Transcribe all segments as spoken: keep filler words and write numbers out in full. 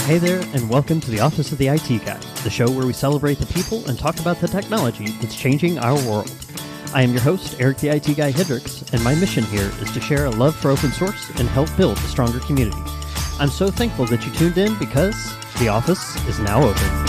Hey there, and welcome to the Office of the I T Guy, the show where we celebrate the people and talk about the technology that's changing our world. I am your host, Eric the I T Guy Hendricks, and my mission here is to share a love for open source and help build a stronger community. I'm so thankful that you tuned in because the office is now open.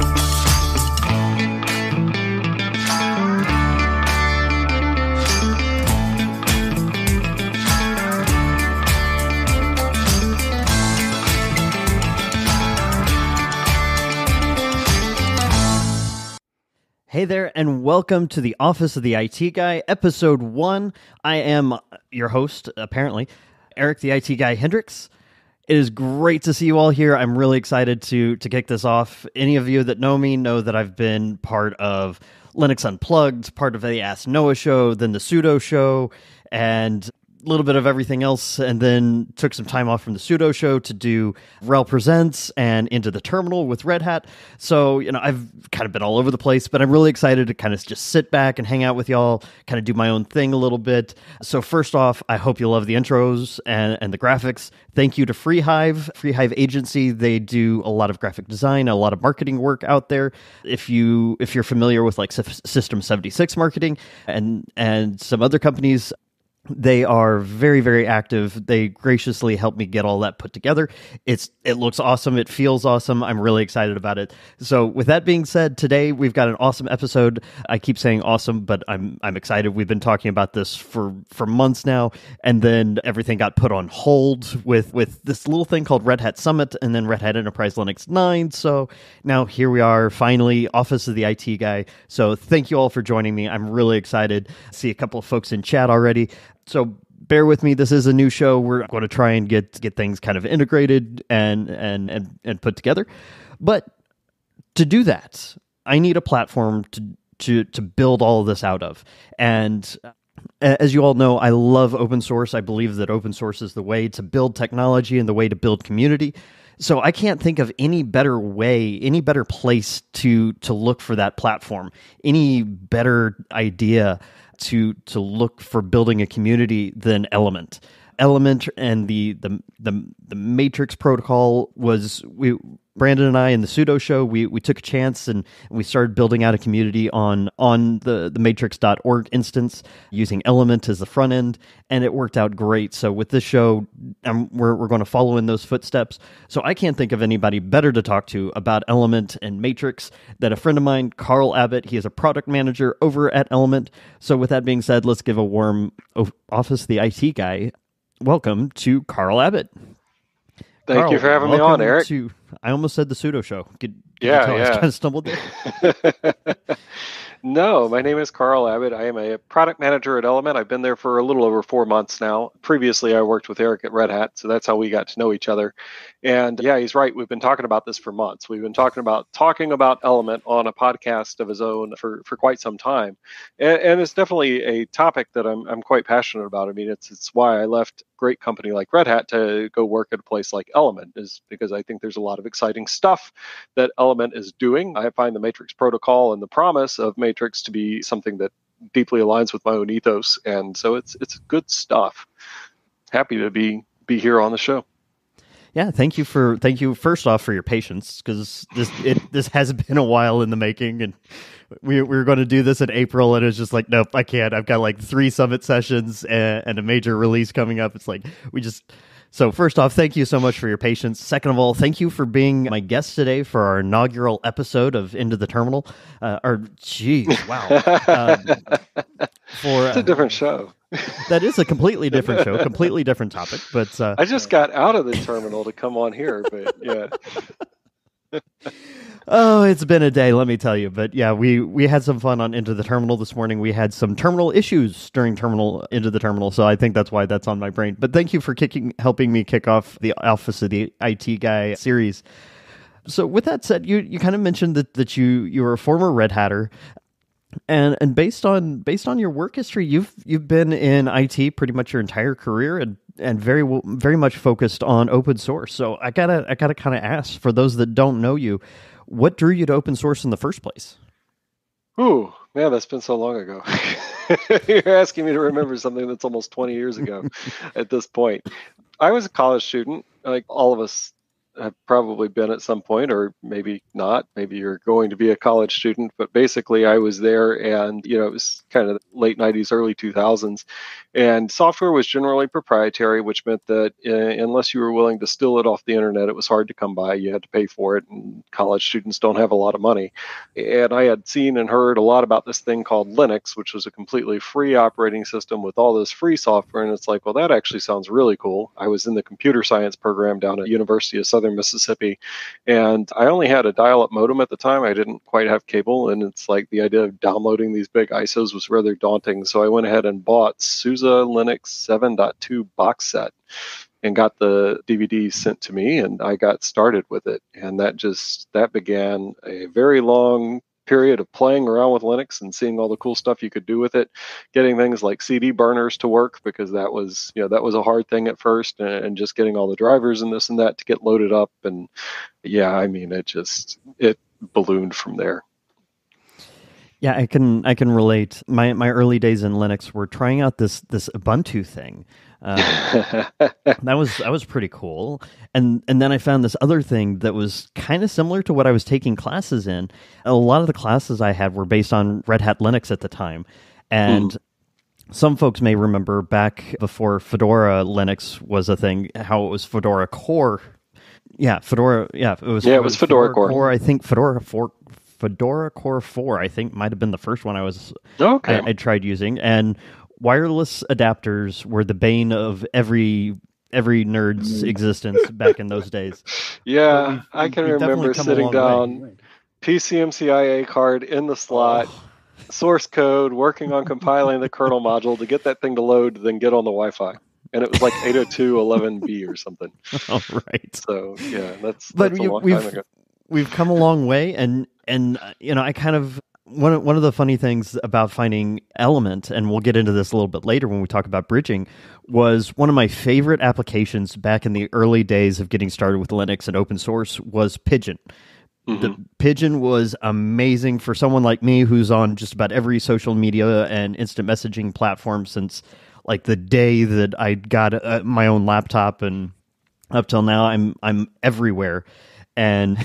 Hey there, and welcome to the Office of the I T Guy, Episode one. I am your host, apparently, Eric the I T Guy Hendricks. It is great to see you all here. I'm really excited to, to kick this off. Any of you that know me know that I've been part of Linux Unplugged, part of the Ask Noah show, then the Sudo show, and a little bit of everything else, and then took some time off from the Sudo show to do Rel Presents and Into the Terminal with Red Hat. So, you know, I've kind of been all over the place, but I'm really excited to kind of just sit back and hang out with y'all, kind of do my own thing a little bit. So first off, I hope you love the intros and, and the graphics. Thank you to FreeHive, FreeHive Agency. They do a lot of graphic design, a lot of marketing work out there. If you if you're familiar with like System seventy-six marketing and and some other companies, they are very, very active. They graciously helped me get all that put together. It's It looks awesome. It feels awesome. I'm really excited about it. So with that being said, today we've got an awesome episode. I keep saying awesome, but I'm I'm excited. We've been talking about this for, for months now, and then everything got put on hold with, with this little thing called Red Hat Summit and then Red Hat Enterprise Linux nine. So now here we are, finally, Office of the I T Guy. So thank you all for joining me. I'm really excited. See a couple of folks in chat already. So bear with me. This is a new show. We're going to try and get get things kind of integrated and and and, and put together. But to do that, I need a platform to to to build all of this out of. And as you all know, I love open source. I believe that open source is the way to build technology and the way to build community. So I can't think of any better way, any better place to to look for that platform, any better idea to to look for building a community than Element. Element and the the the, the Matrix protocol was we Brandon and I in the Sudo show, we we took a chance and we started building out a community on on the, the matrix dot org instance using Element as the front end, and it worked out great. So with this show, um, we're we're going to follow in those footsteps. So I can't think of anybody better to talk to about Element and Matrix than a friend of mine, Carl Abbott. He is a product manager over at Element. So with that being said, let's give a warm Office of the I T Guy welcome to Carl Abbott. Thank Carl, you for having me on, Eric. To, I almost said the Sudo show. Could, could yeah, you tell yeah. I kind of stumbled there. No, my name is Carl Abbott. I am a product manager at Element. I've been there for a little over four months now. Previously, I worked with Eric at Red Hat, so that's how we got to know each other. And yeah, he's right. We've been talking about this for months. We've been talking about talking about Element on a podcast of his own for, for quite some time. And, and it's definitely a topic that I'm I'm quite passionate about. I mean, it's it's why I left a great company like Red Hat to go work at a place like Element, is because I think there's a lot of exciting stuff that Element is doing. I find the Matrix protocol and the promise of Matrix to be something that deeply aligns with my own ethos, and so it's it's good stuff. Happy to be be here on the show. Yeah, thank you for thank you first off for your patience, because this it this has been a while in the making, and we, we were going to do this in April, and it's just like, nope, I can't. I've got like three summit sessions and, and a major release coming up. It's like we just. So first off, thank you so much for your patience. Second of all, thank you for being my guest today for our inaugural episode of Into the Terminal. Uh, or, geez, wow. um, for, it's a different show. That is a completely different show, completely different topic. But uh, I just got out of the terminal to come on here, but yeah. Oh, it's been a day, let me tell you. But yeah, we, we had some fun on Into the Terminal this morning. We had some terminal issues during terminal Into the Terminal, so I think that's why that's on my brain. But thank you for kicking, helping me kick off the Office of the I T Guy series. So with that said, you, you kind of mentioned that, that you you were a former Red Hatter. And and based on based on your work history, you've you've been in I T pretty much your entire career, and and very very much focused on open source. So I gotta I gotta kind of ask, for those that don't know you, what drew you to open source in the first place? Ooh, man, that's been so long ago. You're asking me to remember something that's almost twenty years ago at this point. I was a college student, like all of us have probably been at some point, or maybe not. Maybe you're going to be a college student, but basically I was there, and, you know, it was kind of late nineties, early two thousands. And software was generally proprietary, which meant that uh, unless you were willing to steal it off the internet, it was hard to come by. You had to pay for it, and college students don't have a lot of money. And I had seen and heard a lot about this thing called Linux, which was a completely free operating system with all this free software. And it's like, well, that actually sounds really cool. I was in the computer science program down at University of Southern Mississippi, and I only had a dial-up modem at the time. I didn't quite have cable, and it's like the idea of downloading these big I S Os was rather daunting. So I went ahead and bought SUSE Linux seven point two box set and got the D V D sent to me, and I got started with it. And that just, that began a very long period of playing around with Linux and seeing all the cool stuff you could do with it, getting things like C D burners to work, because that was, you know, that was a hard thing at first, and, and just getting all the drivers and this and that to get loaded up. And yeah, I mean, it just, it ballooned from there. Yeah, I can I can relate. My my early days in Linux were trying out this this Ubuntu thing. Uh, that was that was pretty cool. And and then I found this other thing that was kind of similar to what I was taking classes in. A lot of the classes I had were based on Red Hat Linux at the time. And mm. some folks may remember back before Fedora Linux was a thing, how it was Fedora Core. Yeah, Fedora. Yeah, it was. Yeah, it was Fedora, Fedora Core. Core. I think Fedora four. Fedora Core four, I think, might have been the first one I was okay. I, I tried using, and wireless adapters were the bane of every every nerd's existence back in those days. Yeah, we've, I can remember sitting down, way. P C M C I A card in the slot, oh. source code, working on compiling the kernel module to get that thing to load, then get on the Wi-Fi. And it was like eight oh two dot eleven b or something. All right. So yeah, that's, but that's you, a long we've, time ago. We've come a long way, and and you know, I kind of one of, one of the funny things about finding Element, and we'll get into this a little bit later when we talk about bridging, was one of my favorite applications back in the early days of getting started with Linux and open source was Pidgin. Mm-hmm. The Pidgin was amazing for someone like me who's on just about every social media and instant messaging platform since like the day that I got uh, my own laptop, and up till now I'm I'm everywhere. And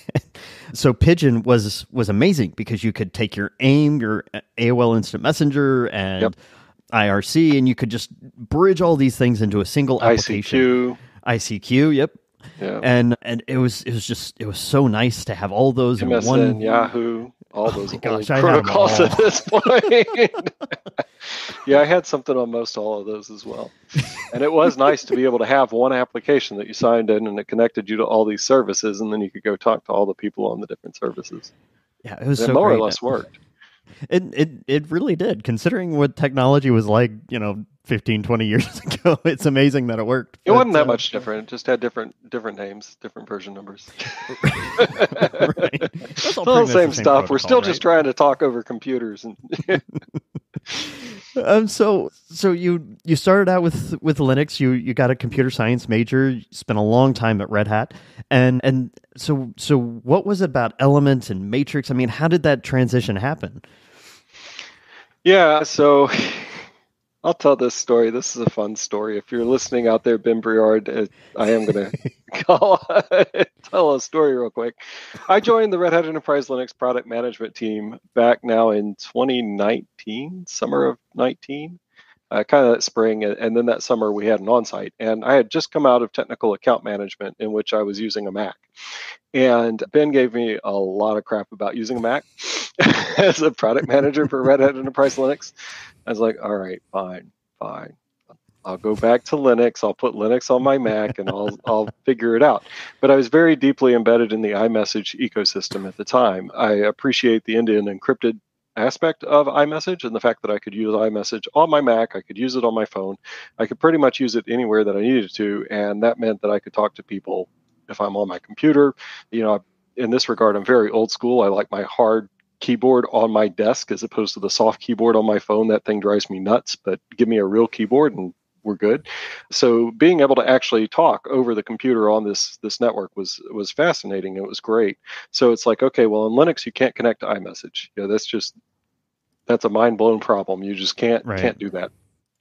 so Pidgin was was amazing because you could take your AIM, your A O L Instant Messenger, and yep. I R C, and you could just bridge all these things into a single application. I C Q. I C Q, yep. Yeah. And and it was it was just it was so nice to have all those M S N, in one. Yahoo, all those oh gosh, protocols at this point. Yeah, I had something on most all of those as well. And it was nice to be able to have one application that you signed in, and it connected you to all these services, and then you could go talk to all the people on the different services. Yeah, it was and so it more great. or less worked. It it it really did. Considering what technology was like, you know, fifteen, twenty years ago, it's amazing that it worked. It but, wasn't that uh, much different. It just had different different names, different version numbers. Right. It's all the same, same stuff. We're still right? just trying to talk over computers. And um, so so you you started out with, with Linux. You you got a computer science major. You spent a long time at Red Hat, and and so so what was it about Element and Matrix? I mean, how did that transition happen? Yeah, so I'll tell this story. This is a fun story. If you're listening out there, Ben Briard, uh, I am going to tell a story real quick. I joined the Red Hat Enterprise Linux product management team back now in twenty nineteen, summer of nineteen, uh, kind of that spring. And then that summer we had an on-site. And I had just come out of technical account management, in which I was using a Mac. And Ben gave me a lot of crap about using a Mac as a product manager for Red Hat Enterprise Linux. I was like, all right, fine, fine. I'll go back to Linux. I'll put Linux on my Mac, and I'll I'll figure it out. But I was very deeply embedded in the iMessage ecosystem at the time. I appreciate the end-to-end encrypted aspect of iMessage, and the fact that I could use iMessage on my Mac, I could use it on my phone. I could pretty much use it anywhere that I needed to, and that meant that I could talk to people if I'm on my computer. You know, in this regard, I'm very old school. I like my hard keyboard on my desk as opposed to the soft keyboard on my phone. That thing drives me nuts, but give me a real keyboard and we're good. So being able to actually talk over the computer on this this network was was fascinating. It was great. So it's like, okay, well, in Linux you can't connect to iMessage. You know, that's just that's a mind blown problem. You just can't right. can't do that.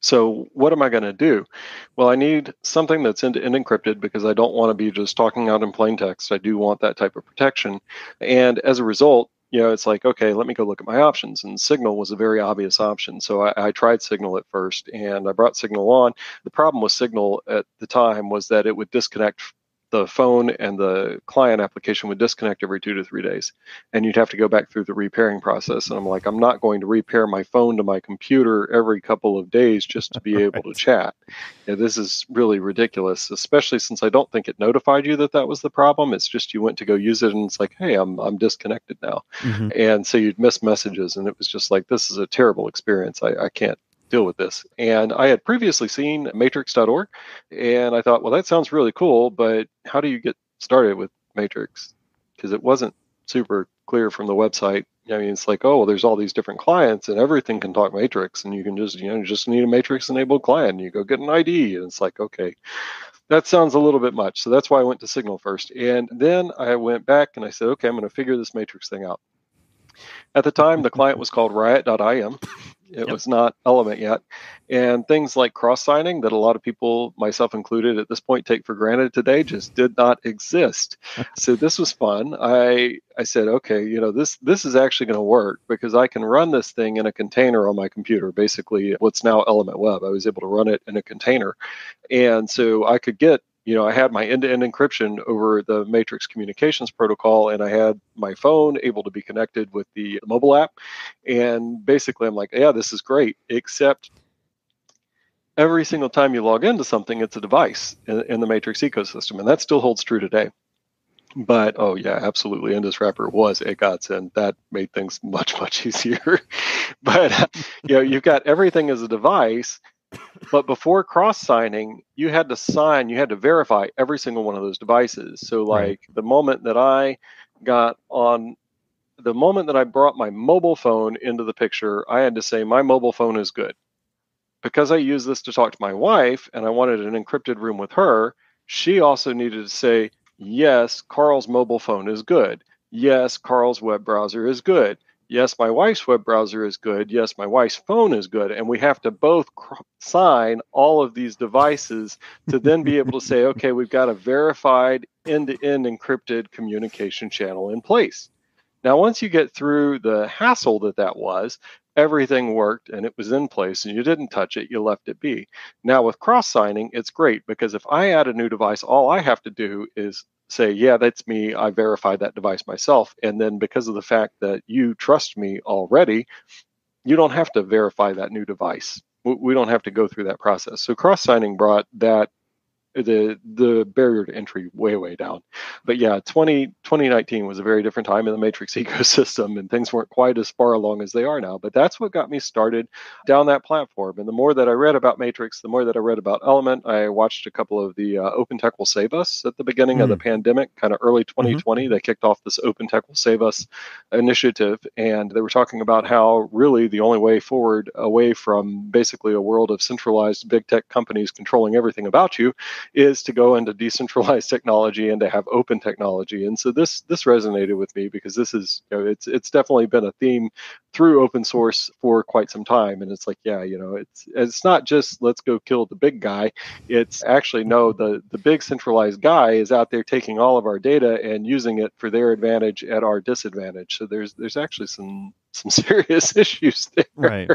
So what am I going to do? Well, I need something that's end-to-end encrypted because I don't want to be just talking out in plain text. I do want that type of protection. And as a result, you know, it's like, okay, let me go look at my options. And Signal was a very obvious option. So I, I tried Signal at first, and I brought Signal on. The problem with Signal at the time was that it would disconnect. The phone and the client application would disconnect every two to three days. And you'd have to go back through the repairing process. And I'm like, I'm not going to repair my phone to my computer every couple of days just to be Right. able to chat. Yeah, this is really ridiculous, especially since I don't think it notified you that that was the problem. It's just you went to go use it and it's like, hey, I'm I'm disconnected now. Mhm. And so you'd miss messages. And it was just like, this is a terrible experience. I, I can't deal with this. And I had previously seen matrix dot org, and I thought, well, that sounds really cool, but how do you get started with Matrix? Because it wasn't super clear from the website. I mean, it's like, oh, well, there's all these different clients and everything can talk Matrix, and you can just, you know, just need a Matrix enabled client, and you go get an I D. And it's like, okay, that sounds a little bit much. So that's why I went to Signal first. And then I went back and I said, okay, I'm going to figure this Matrix thing out. At the time, the client was called riot dot I M. It yep. was not Element yet. And things like cross-signing that a lot of people, myself included, at this point take for granted today just did not exist. So this was fun. I I said, okay, you know, this this is actually going to work because I can run this thing in a container on my computer, basically what's now Element Web. I was able to run it in a container. And so I could get, you know, I had my end-to-end encryption over the Matrix communications protocol, and I had my phone able to be connected with the mobile app. And basically, I'm like, yeah, this is great, except every single time you log into something, it's a device in, in the Matrix ecosystem, and that still holds true today. But, oh, yeah, absolutely. Indus Wrapper was a godsend. That made things much, much easier. But, you know, you've got everything as a device. But before cross-signing, you had to sign, you had to verify every single one of those devices. So like right. the moment that I got on, the moment that I brought my mobile phone into the picture, I had to say my mobile phone is good. Because I use this to talk to my wife and I wanted an encrypted room with her, she also needed to say, yes, Carl's mobile phone is good. Yes, Carl's web browser is good. Yes, my wife's web browser is good. Yes, my wife's phone is good. And we have to both cr- sign all of these devices to then be able to say, okay, we've got a verified end-to-end encrypted communication channel in place. Now, once you get through the hassle that that was, everything worked and it was in place and you didn't touch it, you left it be. Now, with cross-signing, it's great because if I add a new device, all I have to do is say, yeah, that's me. I verified that device myself. And then because of the fact that you trust me already, you don't have to verify that new device. We don't have to go through that process. So cross-signing brought that the the barrier to entry way, way down. But yeah, twenty nineteen was a very different time in the Matrix ecosystem, and things weren't quite as far along as they are now. But that's what got me started down that platform. And the more that I read about Matrix, the more that I read about Element. I watched a couple of the uh, Open Tech Will Save Us at the beginning mm. of the pandemic, kind of early twenty twenty. Mm-hmm. They kicked off this Open Tech Will Save Us initiative, and they were talking about how really the only way forward away from basically a world of centralized big tech companies controlling everything about you is to go into decentralized technology and to have open technology. And so this this resonated with me because this is, you know, it's it's definitely been a theme through open source for quite some time. And it's like, yeah, you know, it's it's not just let's go kill the big guy. It's actually, no, the the big centralized guy is out there taking all of our data and using it for their advantage at our disadvantage. So there's there's actually some some serious issues there. Right.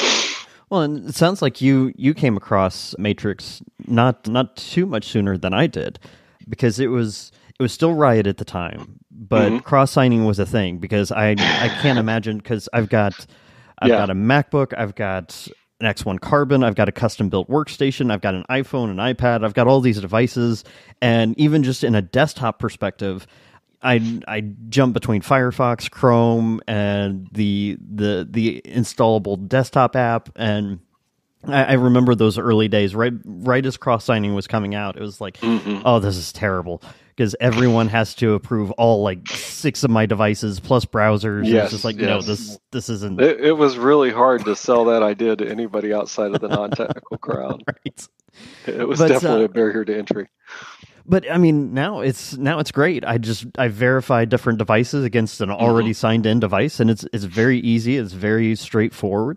Well, and it sounds like you you came across Matrix not not too much sooner than I did, because it was it was still Riot at the time, but mm-hmm. cross-signing was a thing because I I can't imagine, because I've got I've yeah. got a MacBook, I've got an X one Carbon, I've got a custom-built workstation, I've got an iPhone, an iPad, I've got all these devices, and even just in a desktop perspective, I I jump between Firefox, Chrome, and the the the installable desktop app, and I, I remember those early days. Right right as cross-signing was coming out, it was like, mm-hmm. oh, this is terrible, because everyone has to approve all like six of my devices plus browsers. Yes, it's just like, yes. no, this this isn't. It, it was really hard to sell that idea to anybody outside of the non-technical crowd. Right. It was but, definitely uh, a barrier to entry. But I mean, now it's now it's great. I just I verify different devices against an already mm-hmm. signed in device, and it's it's very easy. It's very straightforward.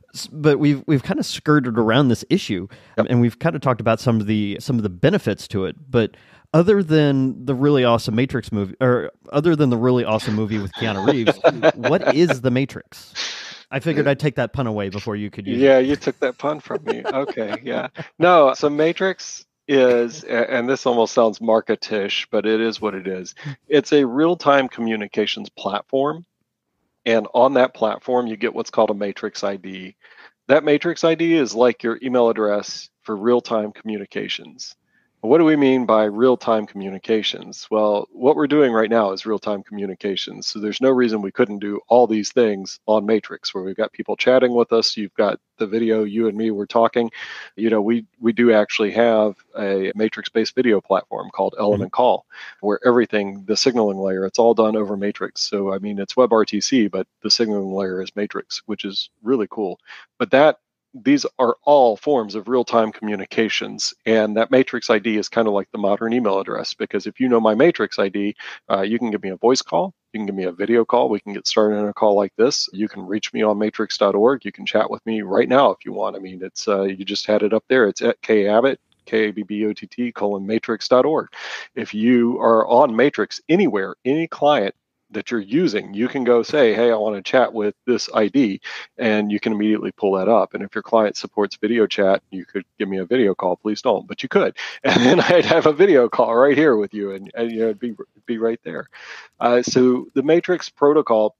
But we've we've kind of skirted around this issue, Yep. and we've kind of talked about some of the some of the benefits to it. But other than the really awesome Matrix movie, or other than the really awesome movie with Keanu Reeves, what is the Matrix? I figured I'd take that pun away before you could use yeah, it. you took that pun from me. Okay, yeah. No, so Matrix is, a- and this almost sounds marketish, but it is what it is. It's a real-time communications platform. And on that platform, you get what's called a Matrix I D. That Matrix I D is like your email address for real-time communications. What do we mean by real-time communications? Well, what we're doing right now is real-time communications. So there's no reason we couldn't do all these things on Matrix, where we've got people chatting with us. You've got the video, you and me, we're talking. You know, we we do actually have a Matrix-based video platform called Element Call, where everything, the signaling layer, it's all done over Matrix. So, I mean, it's WebRTC, but the signaling layer is Matrix, which is really cool. But that these are all forms of real-time communications, and that Matrix I D is kind of like the modern email address, because if you know my Matrix I D, uh, you can give me a voice call, you can give me a video call, we can get started in a call like this. You can reach me on matrix dot org, you can chat with me right now if you want. I mean, it's uh, you just had it up there. It's at K Abbott, K A B B O T T, colon, matrix dot org. If you are on Matrix anywhere, any client that you're using, you can go say, hey, I want to chat with this I D, and you can immediately pull that up. And if your client supports video chat, you could give me a video call. Please don't, but you could. And then I'd have a video call right here with you, and, and you know, it'd be, be right there. Uh, so the Matrix protocol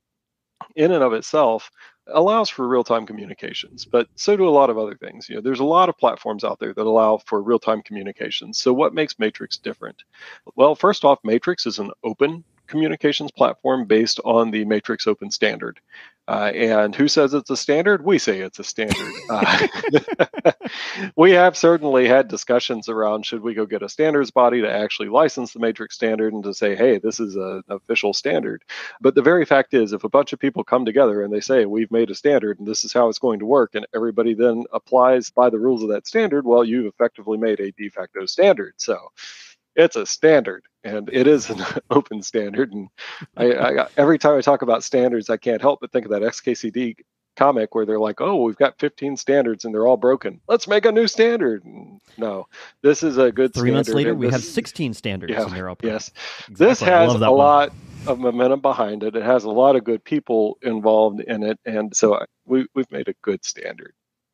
in and of itself allows for real-time communications, but so do a lot of other things. You know, there's a lot of platforms out there that allow for real-time communications. So what makes Matrix different? Well, first off, Matrix is an open communications platform based on the Matrix Open Standard. Uh, and who says it's a standard? We say it's a standard. Uh, we have certainly had discussions around, should we go get a standards body to actually license the Matrix standard and to say, hey, this is a, an official standard. But the very fact is, if a bunch of people come together and they say, we've made a standard and this is how it's going to work, and everybody then applies by the rules of that standard, well, you've effectively made a de facto standard. So it's a standard, and it is an open standard. And I, I, every time I talk about standards, I can't help but think of that X K C D comic where they're like, oh, we've got fifteen standards and they're all broken. Let's make a new standard. No, this is a good Three standard. months later, and we this, have sixteen standards, yeah, and they're all broken. Yes. Exactly. This I has love that a one. lot of momentum behind it. It has a lot of good people involved in it. And so I, we, we've made a good standard.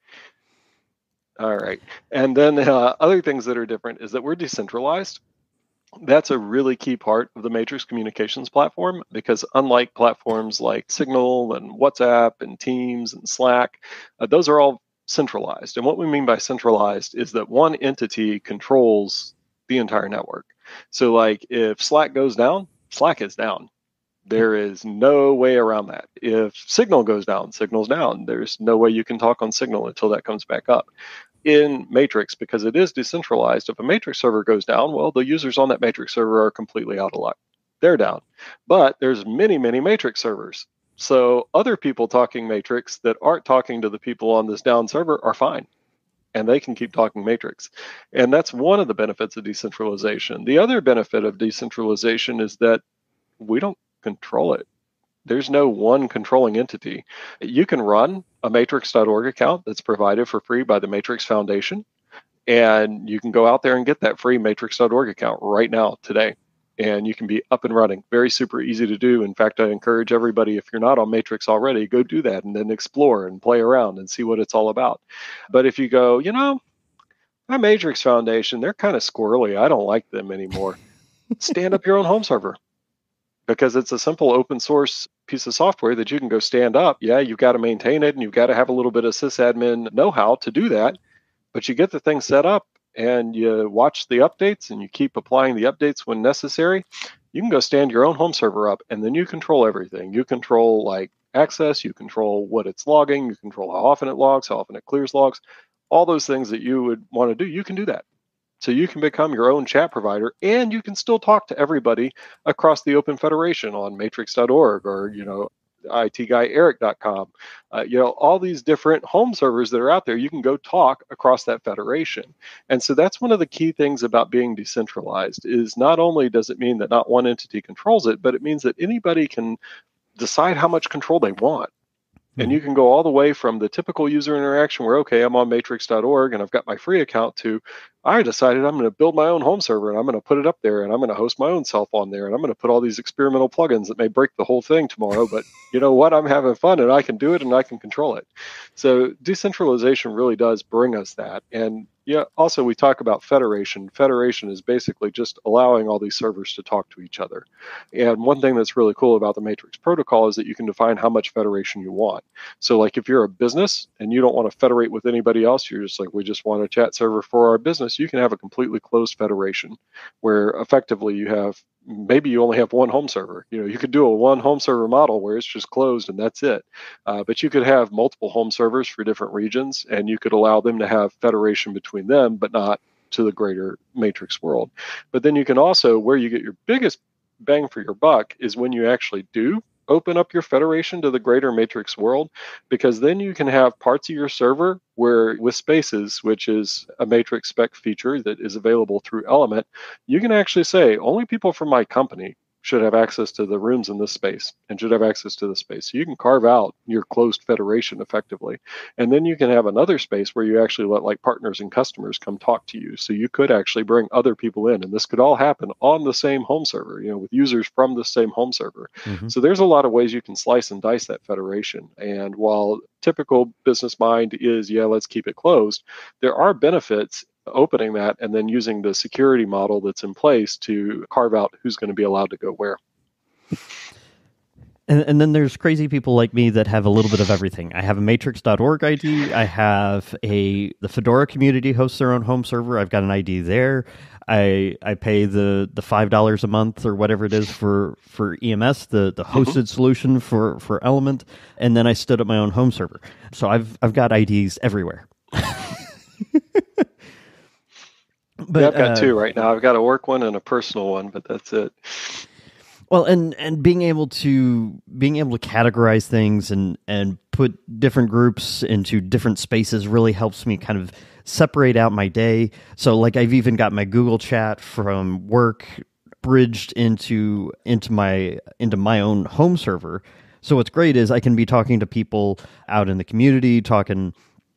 All right. And then uh, other things that are different is that we're decentralized. That's a really key part of the Matrix communications platform, because unlike platforms like Signal and WhatsApp and Teams and Slack, uh, those are all centralized. And what we mean by centralized is that one entity controls the entire network. So like if Slack goes down, Slack is down. There is no way around that. If Signal goes down, Signal's down. There's no way you can talk on Signal until that comes back up. In Matrix, because it is decentralized, if a Matrix server goes down, well, the users on that Matrix server are completely out of luck. They're down. But there's many, many Matrix servers. So other people talking Matrix that aren't talking to the people on this down server are fine, and they can keep talking Matrix. And that's one of the benefits of decentralization. The other benefit of decentralization is that we don't control it. There's no one controlling entity. You can run a matrix dot org account that's provided for free by the Matrix Foundation, and you can go out there and get that free matrix dot org account right now, today, and you can be up and running. Very super easy to do. In fact, I encourage everybody, if you're not on Matrix already, go do that and then explore and play around and see what it's all about. But if you go, you know, my Matrix Foundation, they're kind of squirrely, I don't like them anymore, stand up your own home server. Because it's a simple open source piece of software that you can go stand up. Yeah, you've got to maintain it, and you've got to have a little bit of sysadmin know-how to do that. But you get the thing set up, and you watch the updates, and you keep applying the updates when necessary. You can go stand your own home server up, and then you control everything. You control like access, you control what it's logging, you control how often it logs, how often it clears logs. All those things that you would want to do, you can do that. So you can become your own chat provider, and you can still talk to everybody across the Open Federation on matrix dot org or, you know, I T guy eric dot com. Uh, you know, all these different home servers that are out there, you can go talk across that federation. And so that's one of the key things about being decentralized, is not only does it mean that not one entity controls it, but it means that anybody can decide how much control they want. And you can go all the way from the typical user interaction where, okay, I'm on matrix dot org and I've got my free account to, I decided I'm going to build my own home server and I'm going to put it up there and I'm going to host my own self on there and I'm going to put all these experimental plugins that may break the whole thing tomorrow. But you know what? I'm having fun and I can do it and I can control it. So decentralization really does bring us that. And yeah, also we talk about federation. Federation is basically just allowing all these servers to talk to each other. And one thing that's really cool about the Matrix protocol is that you can define how much federation you want. So like if you're a business and you don't want to federate with anybody else, you're just like, we just want a chat server for our business, you can have a completely closed federation where effectively you have, maybe you only have one home server. You know, you could do a one home server model where it's just closed and that's it. Uh, but you could have multiple home servers for different regions and you could allow them to have federation between them, but not to the greater Matrix world. But then you can also, where you get your biggest bang for your buck is when you actually do open up your federation to the greater Matrix world, because then you can have parts of your server where with Spaces, which is a Matrix spec feature that is available through Element, you can actually say only people from my company should have access to the rooms in this space and should have access to the space. So you can carve out your closed federation effectively. And then you can have another space where you actually let like partners and customers come talk to you. So you could actually bring other people in, and this could all happen on the same home server, you know, with users from the same home server. Mm-hmm. So there's a lot of ways you can slice and dice that federation. And while typical business mind is, yeah, let's keep it closed, there are benefits opening that and then using the security model that's in place to carve out who's going to be allowed to go where. And, and then there's crazy people like me that have a little bit of everything. I have a matrix dot org I D. I have a the Fedora community hosts their own home server. I've got an I D there. I I pay the, the five dollars a month or whatever it is for, for E M S, the, the hosted mm-hmm. solution for, for Element, and then I stood up my own home server. So I've I've got I Ds everywhere. But, yeah, I've got uh, two right now. I've got a work one and a personal one, but that's it. Well, and, and being able to being able to categorize things and, and put different groups into different spaces really helps me kind of separate out my day. So, like, I've even got my Google Chat from work bridged into into my into my own home server. So what's great is I can be talking to people out in the community, talking.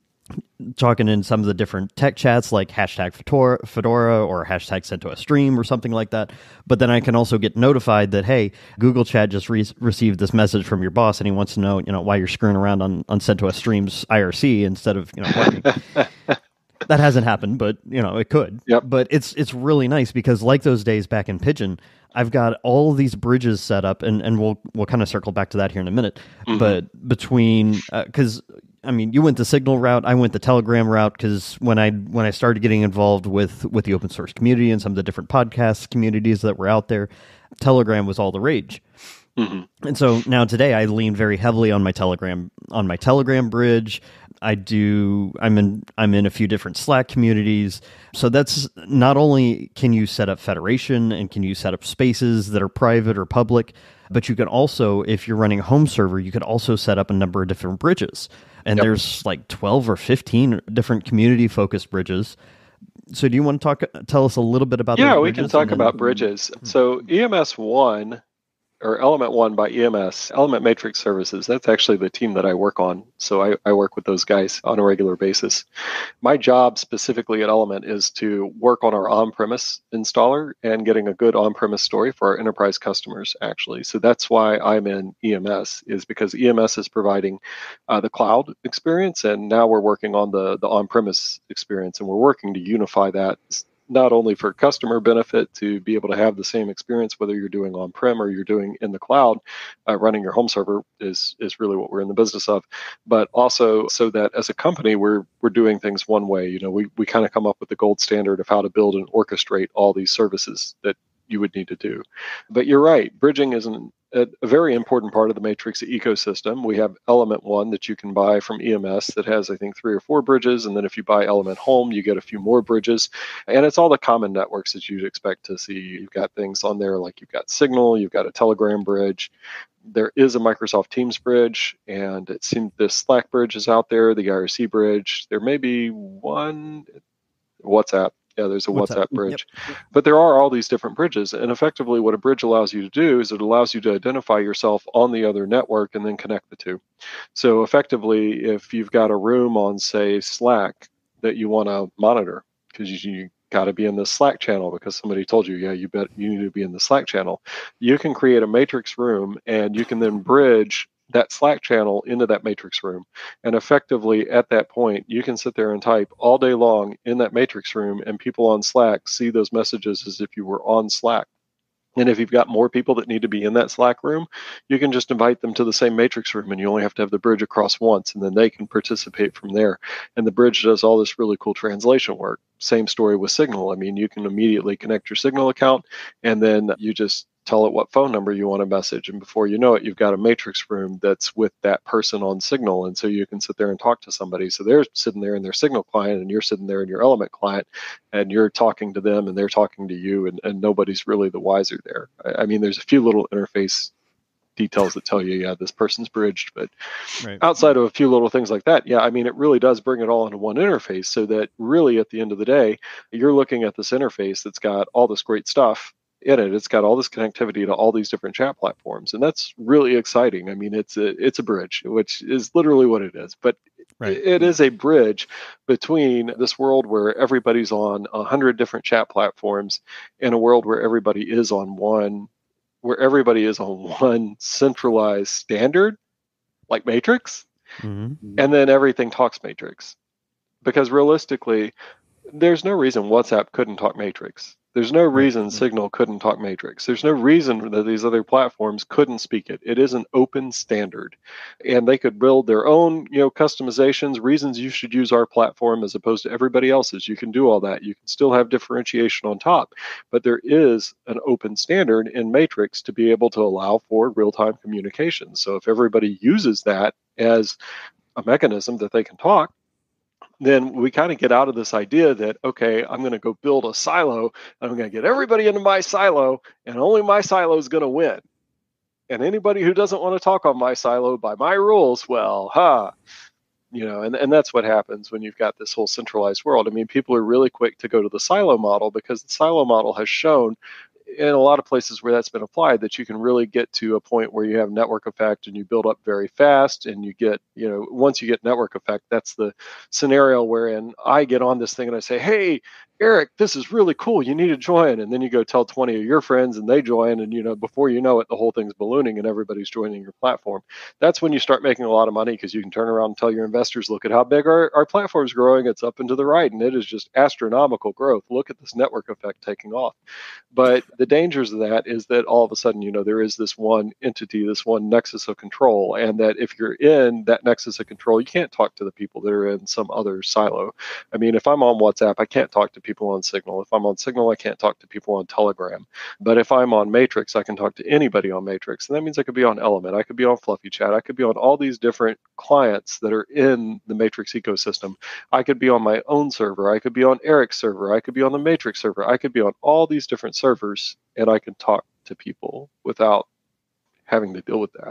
talking in some of the different tech chats like hashtag Fedora, Fedora or hashtag sent to a stream or something like that. But then I can also get notified that, hey, Google Chat just re- received this message from your boss and he wants to know, you know, why you're screwing around on, on sent to a stream's I R C instead of, you know, working. That hasn't happened, but, you know, it could. Yep. But it's it's really nice because like those days back in Pigeon, I've got all these bridges set up, and, and we'll we'll kind of circle back to that here in a minute. Mm-hmm. But between, because... Uh, I mean, you went the Signal route. I went the Telegram route because when I when I started getting involved with, with the open source community and some of the different podcast communities that were out there, Telegram was all the rage. Mm-hmm. And so now today I lean very heavily on my Telegram on my Telegram bridge. I do. I'm in. I'm in a few different Slack communities. So that's not only can you set up federation and can you set up spaces that are private or public, but you can also, if you're running a home server, you could also set up a number of different bridges. And yep. there's like twelve or fifteen different community-focused bridges. So do you want to talk? Tell us a little bit about yeah, those we can talk then... about bridges. So E M S one, or Element one by E M S, Element Matrix Services, that's actually the team that I work on. So I, I work with those guys on a regular basis. My job specifically at Element is to work on our on-premise installer and getting a good on-premise story for our enterprise customers, actually. So that's why I'm in E M S, is because E M S is providing uh, the cloud experience, and now we're working on the, the on-premise experience, and we're working to unify that, not only for customer benefit to be able to have the same experience, whether you're doing on-prem or you're doing in the cloud, uh, running your home server is is really what we're in the business of, but also so that as a company, we're we're doing things one way. You know, we, we kind of come up with the gold standard of how to build and orchestrate all these services that you would need to do. But you're right, bridging is an A, a very important part of the Matrix ecosystem. We have Element one that you can buy from E M S that has, I think, three or four bridges. And then if you buy Element Home, you get a few more bridges. And it's all the common networks that you'd expect to see. You've got things on there like you've got Signal, you've got a Telegram bridge. There is a Microsoft Teams bridge, and it seems this Slack bridge is out there, the I R C bridge. There may be one WhatsApp. Yeah, there's a WhatsApp, WhatsApp bridge. Yep. But there are all these different bridges. And effectively, what a bridge allows you to do is it allows you to identify yourself on the other network and then connect the two. So effectively, if you've got a room on, say, Slack that you want to monitor, because you, you got to be in the Slack channel because somebody told you, yeah, you bet you need to be in the Slack channel. You can create a matrix room and you can then bridge that Slack channel into that matrix room. And effectively at that point, you can sit there and type all day long in that matrix room, and people on Slack see those messages as if you were on Slack. And if you've got more people that need to be in that Slack room, you can just invite them to the same matrix room, and you only have to have the bridge across once, and then they can participate from there. And the bridge does all this really cool translation work. Same story with Signal. I mean, you can immediately connect your Signal account, and then you just tell it what phone number you want to message. And before you know it, you've got a matrix room that's with that person on Signal. And so you can sit there and talk to somebody. So they're sitting there in their Signal client, and you're sitting there in your Element client, and you're talking to them, and they're talking to you, and, and nobody's really the wiser there. I, I mean, there's a few little interface details that tell you, yeah, this person's bridged. But right. Outside of a few little things like that, yeah, I mean, it really does bring it all into one interface, so that really at the end of the day, you're looking at this interface that's got all this great stuff in it. It's got all this connectivity to all these different chat platforms, and that's really exciting. I mean, it's a it's a bridge, which is literally what it is. But right. It is a bridge between this world where everybody's on a hundred different chat platforms and a world where everybody is on one, where everybody is on one centralized standard, like Matrix, mm-hmm. and then everything talks Matrix. Because realistically, there's no reason WhatsApp couldn't talk Matrix. There's no reason right. Signal couldn't talk Matrix. There's no reason that these other platforms couldn't speak it. It is an open standard, and they could build their own, you know, customizations, reasons you should use our platform as opposed to everybody else's. You can do all that. You can still have differentiation on top, but there is an open standard in Matrix to be able to allow for real-time communication. So if everybody uses that as a mechanism that they can talk, then we kind of get out of this idea that, okay, I'm going to go build a silo, and I'm going to get everybody into my silo, and only my silo is going to win. And anybody who doesn't want to talk on my silo by my rules, well, ha, you know, and, and that's what happens when you've got this whole centralized world. I mean, people are really quick to go to the silo model because the silo model has shown in a lot of places where that's been applied that you can really get to a point where you have network effect and you build up very fast, and you get, you know, once you get network effect, that's the scenario wherein I get on this thing and I say, hey, Eric, this is really cool, you need to join. And then you go tell twenty of your friends and they join, and, you know, before you know it, the whole thing's ballooning and everybody's joining your platform. That's when you start making a lot of money, because you can turn around and tell your investors, look at how big our, our platform's growing. It's up and to the right, and it is just astronomical growth. Look at this network effect taking off. But the dangers of that is that all of a sudden, you know, there is this one entity, this one nexus of control, and that if you're in that nexus of control, you can't talk to the people that are in some other silo. I mean, if I'm on WhatsApp, I can't talk to people on Signal. If I'm on Signal, I can't talk to people on Telegram. But if I'm on Matrix, I can talk to anybody on Matrix. And that means I could be on Element, I could be on Fluffy Chat, I could be on all these different clients that are in the Matrix ecosystem. I could be on my own server, I could be on Eric's server, I could be on the Matrix server, I could be on all these different servers, and I can talk to people without having to deal with that.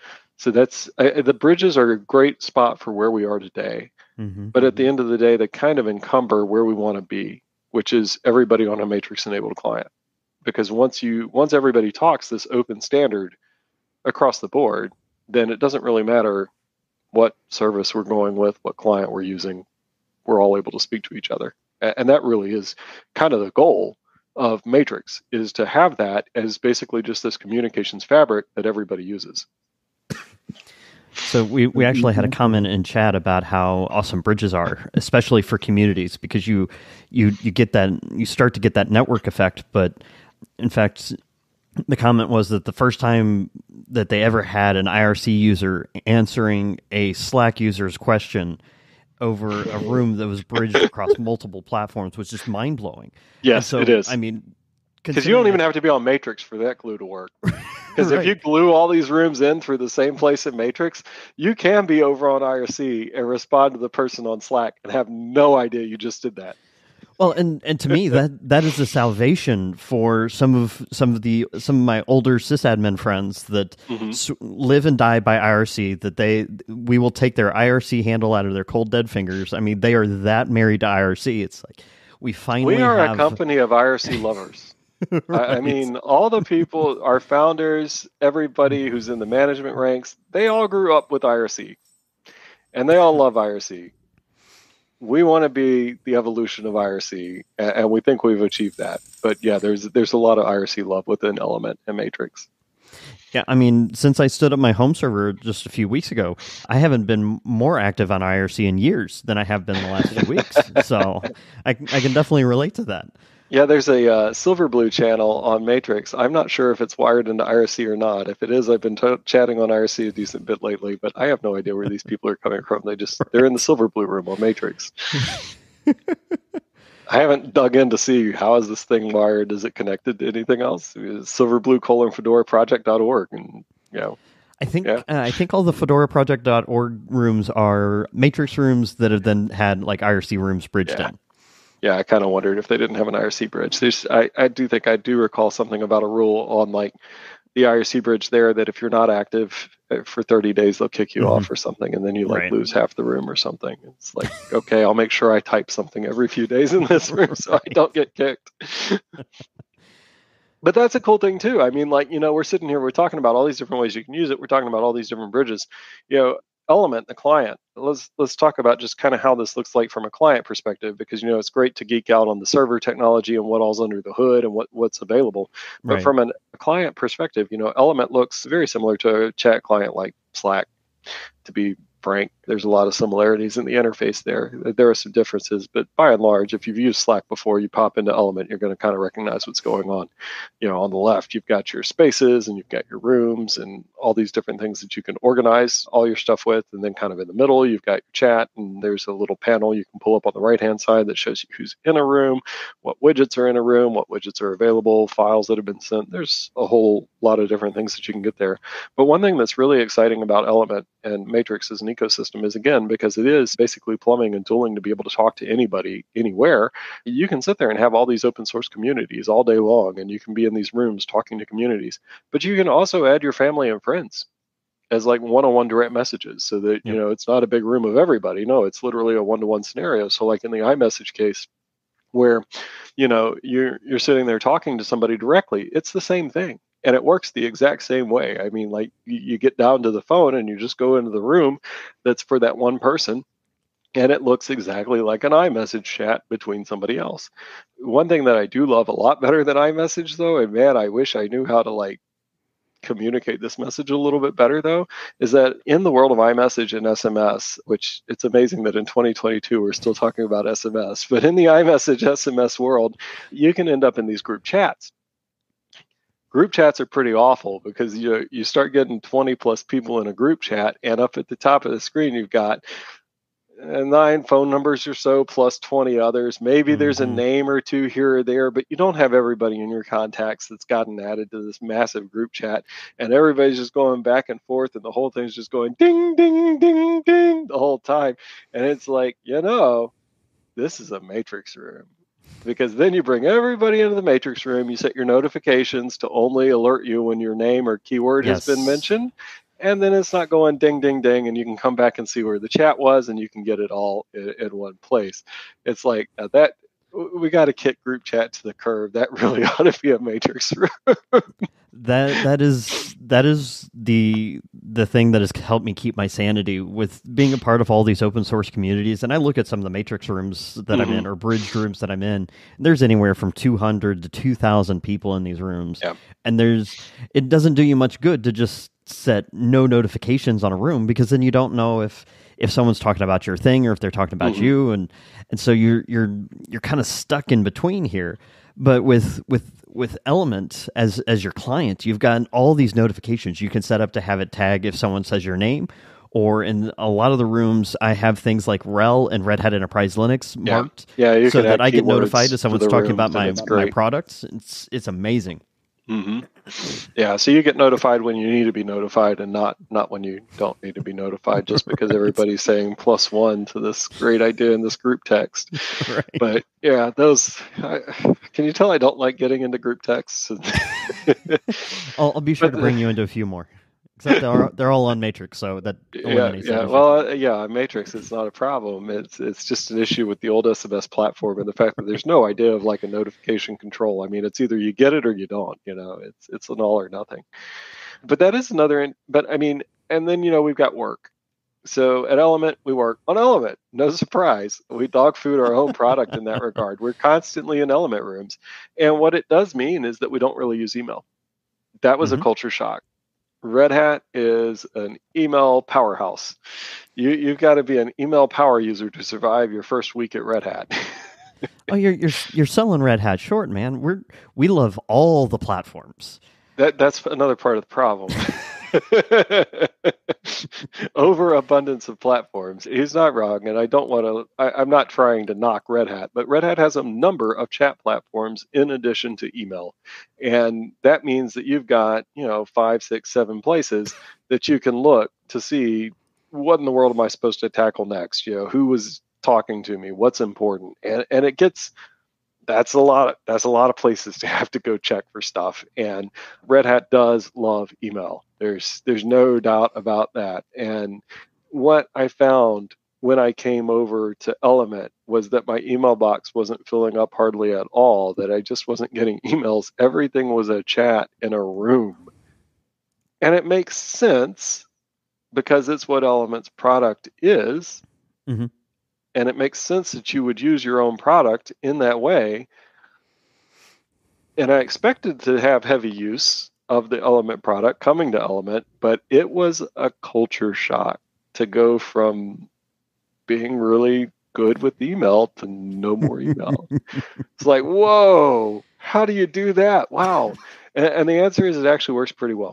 So that's uh, the bridges are a great spot for where we are today. Mm-hmm. But at the end of the day, they kind of encumber where we want to be, which is everybody on a Matrix-enabled client. Because once you once everybody talks this open standard across the board, then it doesn't really matter what service we're going with, what client we're using. We're all able to speak to each other. And that really is kind of the goal of Matrix, is to have that as basically just this communications fabric that everybody uses. So we, we actually had a comment in chat about how awesome bridges are, especially for communities, because you you you get that you start to get that network effect. But in fact, the comment was that the first time that they ever had an I R C user answering a Slack user's question over a room that was bridged across multiple platforms was just mind blowing. Yes, so, it is. I mean, because you don't even have to be on Matrix for that glue to work. Because right. If you glue all these rooms in through the same place in Matrix, you can be over on I R C and respond to the person on Slack and have no idea you just did that. Well, and, and to me, that that is the salvation for some of some of the some of my older sysadmin friends that mm-hmm. s- live and die by I R C. That they we will take their I R C handle out of their cold dead fingers. I mean, they are that married to I R C. It's like, we finally we are have... a company of I R C lovers. Right. I, I mean, all the people, our founders, everybody who's in the management ranks, they all grew up with I R C, and they all love I R C. We want to be the evolution of I R C, and, and we think we've achieved that. But yeah, there's there's a lot of I R C love within Element and Matrix. Yeah, I mean, since I stood up my home server just a few weeks ago, I haven't been more active on I R C in years than I have been the last few weeks. So I, I can definitely relate to that. Yeah, there's a uh, Silverblue channel on Matrix. I'm not sure if it's wired into I R C or not. If it is, I've been t- chatting on I R C a decent bit lately, but I have no idea where these people are coming from. They just, they're in the Silverblue room on Matrix. I haven't dug in to see how is this thing wired. Is it connected to anything else? Silverblue colon Fedora project dot org, and you know. I think yeah. uh, I think all the Fedora project dot org rooms are Matrix rooms that have then had like I R C rooms bridged yeah. in. Yeah, I kind of wondered if they didn't have an I R C bridge. There's, I, I do think I do recall something about a rule on like the I R C bridge there that if you're not active for thirty days, they'll kick you mm-hmm. off or something, and then you like right. lose half the room or something. It's like, okay, I'll make sure I type something every few days in this room so I don't get kicked. But that's a cool thing too. I mean, like, you know, we're sitting here, we're talking about all these different ways you can use it. We're talking about all these different bridges. You know, Element, the client. Let's let's talk about just kind of how this looks like from a client perspective, because you know it's great to geek out on the server technology and what all's under the hood and what, what's available. But right. from an, a client perspective, you know, Element looks very similar to a chat client like Slack. To be frank, there's a lot of similarities in the interface there. There are some differences, but by and large, if you've used Slack before, you pop into Element, you're going to kind of recognize what's going on. You know, on the left, you've got your spaces and you've got your rooms and all these different things that you can organize all your stuff with. And then kind of in the middle, you've got your chat, and there's a little panel you can pull up on the right-hand side that shows you who's in a room, what widgets are in a room, what widgets are available, files that have been sent. There's a whole lot of different things that you can get there. But one thing that's really exciting about Element and Matrix as an ecosystem is, again, because it is basically plumbing and tooling to be able to talk to anybody anywhere, you can sit there and have all these open source communities all day long, and you can be in these rooms talking to communities. But you can also add your family and friends as like one-on-one direct messages, so that, you know, it's not a big room of everybody. No, it's literally a one-to-one scenario. So like in the iMessage case, where, you know, you're you're sitting there talking to somebody directly, it's the same thing. And it works the exact same way. I mean, like you, you get down to the phone and you just go into the room that's for that one person, and it looks exactly like an iMessage chat between somebody else. One thing that I do love a lot better than iMessage, though, and man, I wish I knew how to like communicate this message a little bit better, though, is that in the world of iMessage and S M S, which it's amazing that in twenty twenty-two we're still talking about S M S, but in the iMessage S M S world, you can end up in these group chats. Group chats are pretty awful because you you start getting twenty plus people in a group chat, and up at the top of the screen you've got nine phone numbers or so plus twenty others. Maybe mm-hmm. there's a name or two here or there, but you don't have everybody in your contacts that's gotten added to this massive group chat, and everybody's just going back and forth, and the whole thing's just going ding, ding, ding, ding the whole time. And it's like, you know, this is a Matrix room. Because then you bring everybody into the Matrix room, you set your notifications to only alert you when your name or keyword yes. has been mentioned, and then it's not going ding, ding, ding, and you can come back and see where the chat was, and you can get it all in, in one place. It's like, uh, that, we got to kick group chat to the curb. That really ought to be a Matrix room. that that is that is the the thing that has helped me keep my sanity with being a part of all these open source communities. And I look at some of the Matrix rooms that mm-hmm. I'm in, or bridged rooms that I'm in. There's anywhere from two hundred to two thousand people in these rooms, yeah. and there's it doesn't do you much good to just set no notifications on a room, because then you don't know if if someone's talking about your thing or if they're talking about mm-hmm. you, and and so you're you're you're kind of stuck in between here. But with with with Element as as your client, you've got all these notifications you can set up to have it tag if someone says your name, or in a lot of the rooms I have things like R H E L and Red Hat Enterprise Linux yeah. marked, yeah, you so can that I get notified if someone's talking about my my products. It's it's amazing. Mm-hmm. Yeah, so you get notified when you need to be notified, and not not when you don't need to be notified, just because everybody's saying plus one to this great idea in this group text. Right. But yeah, those, I, can you tell I don't like getting into group texts? I'll, I'll be sure but, to bring you into a few more. Except they're, they're all on Matrix, so that Yeah, eliminates that yeah. issue. Well, uh, yeah, on Matrix, it's not a problem. It's it's just an issue with the old S M S platform and the fact that there's no idea of like a notification control. I mean, it's either you get it or you don't. You know, it's it's an all or nothing. But that is another. in- But I mean, and then you know we've got work. So at Element, we work on Element. No surprise. We dog food our own product in that regard. We're constantly in Element rooms. And what it does mean is that we don't really use email. That was Mhm. a culture shock. Red Hat is an email powerhouse. You, you've got to be an email power user to survive your first week at Red Hat. Oh, you're you're you're selling Red Hat short, man. We're we love all the platforms. That that's another part of the problem. Overabundance of platforms. He's not wrong, and I don't want to. I'm not trying to knock Red Hat, but Red Hat has a number of chat platforms in addition to email, and that means that you've got you know five, six, seven places that you can look to see what in the world am I supposed to tackle next. You know, who was talking to me, what's important, and and it gets that's a lot of, that's a lot of places to have to go check for stuff, and Red Hat does love email. There's there's no doubt about that. And what I found when I came over to Element was that my email box wasn't filling up hardly at all, that I just wasn't getting emails. Everything was a chat in a room. And it makes sense because it's what Element's product is. Mm-hmm. And it makes sense that you would use your own product in that way. And I expected to have heavy use of the Element product coming to Element, but it was a culture shock to go from being really good with email to no more email. It's like, whoa, how do you do that? Wow. And, and the answer is it actually works pretty well.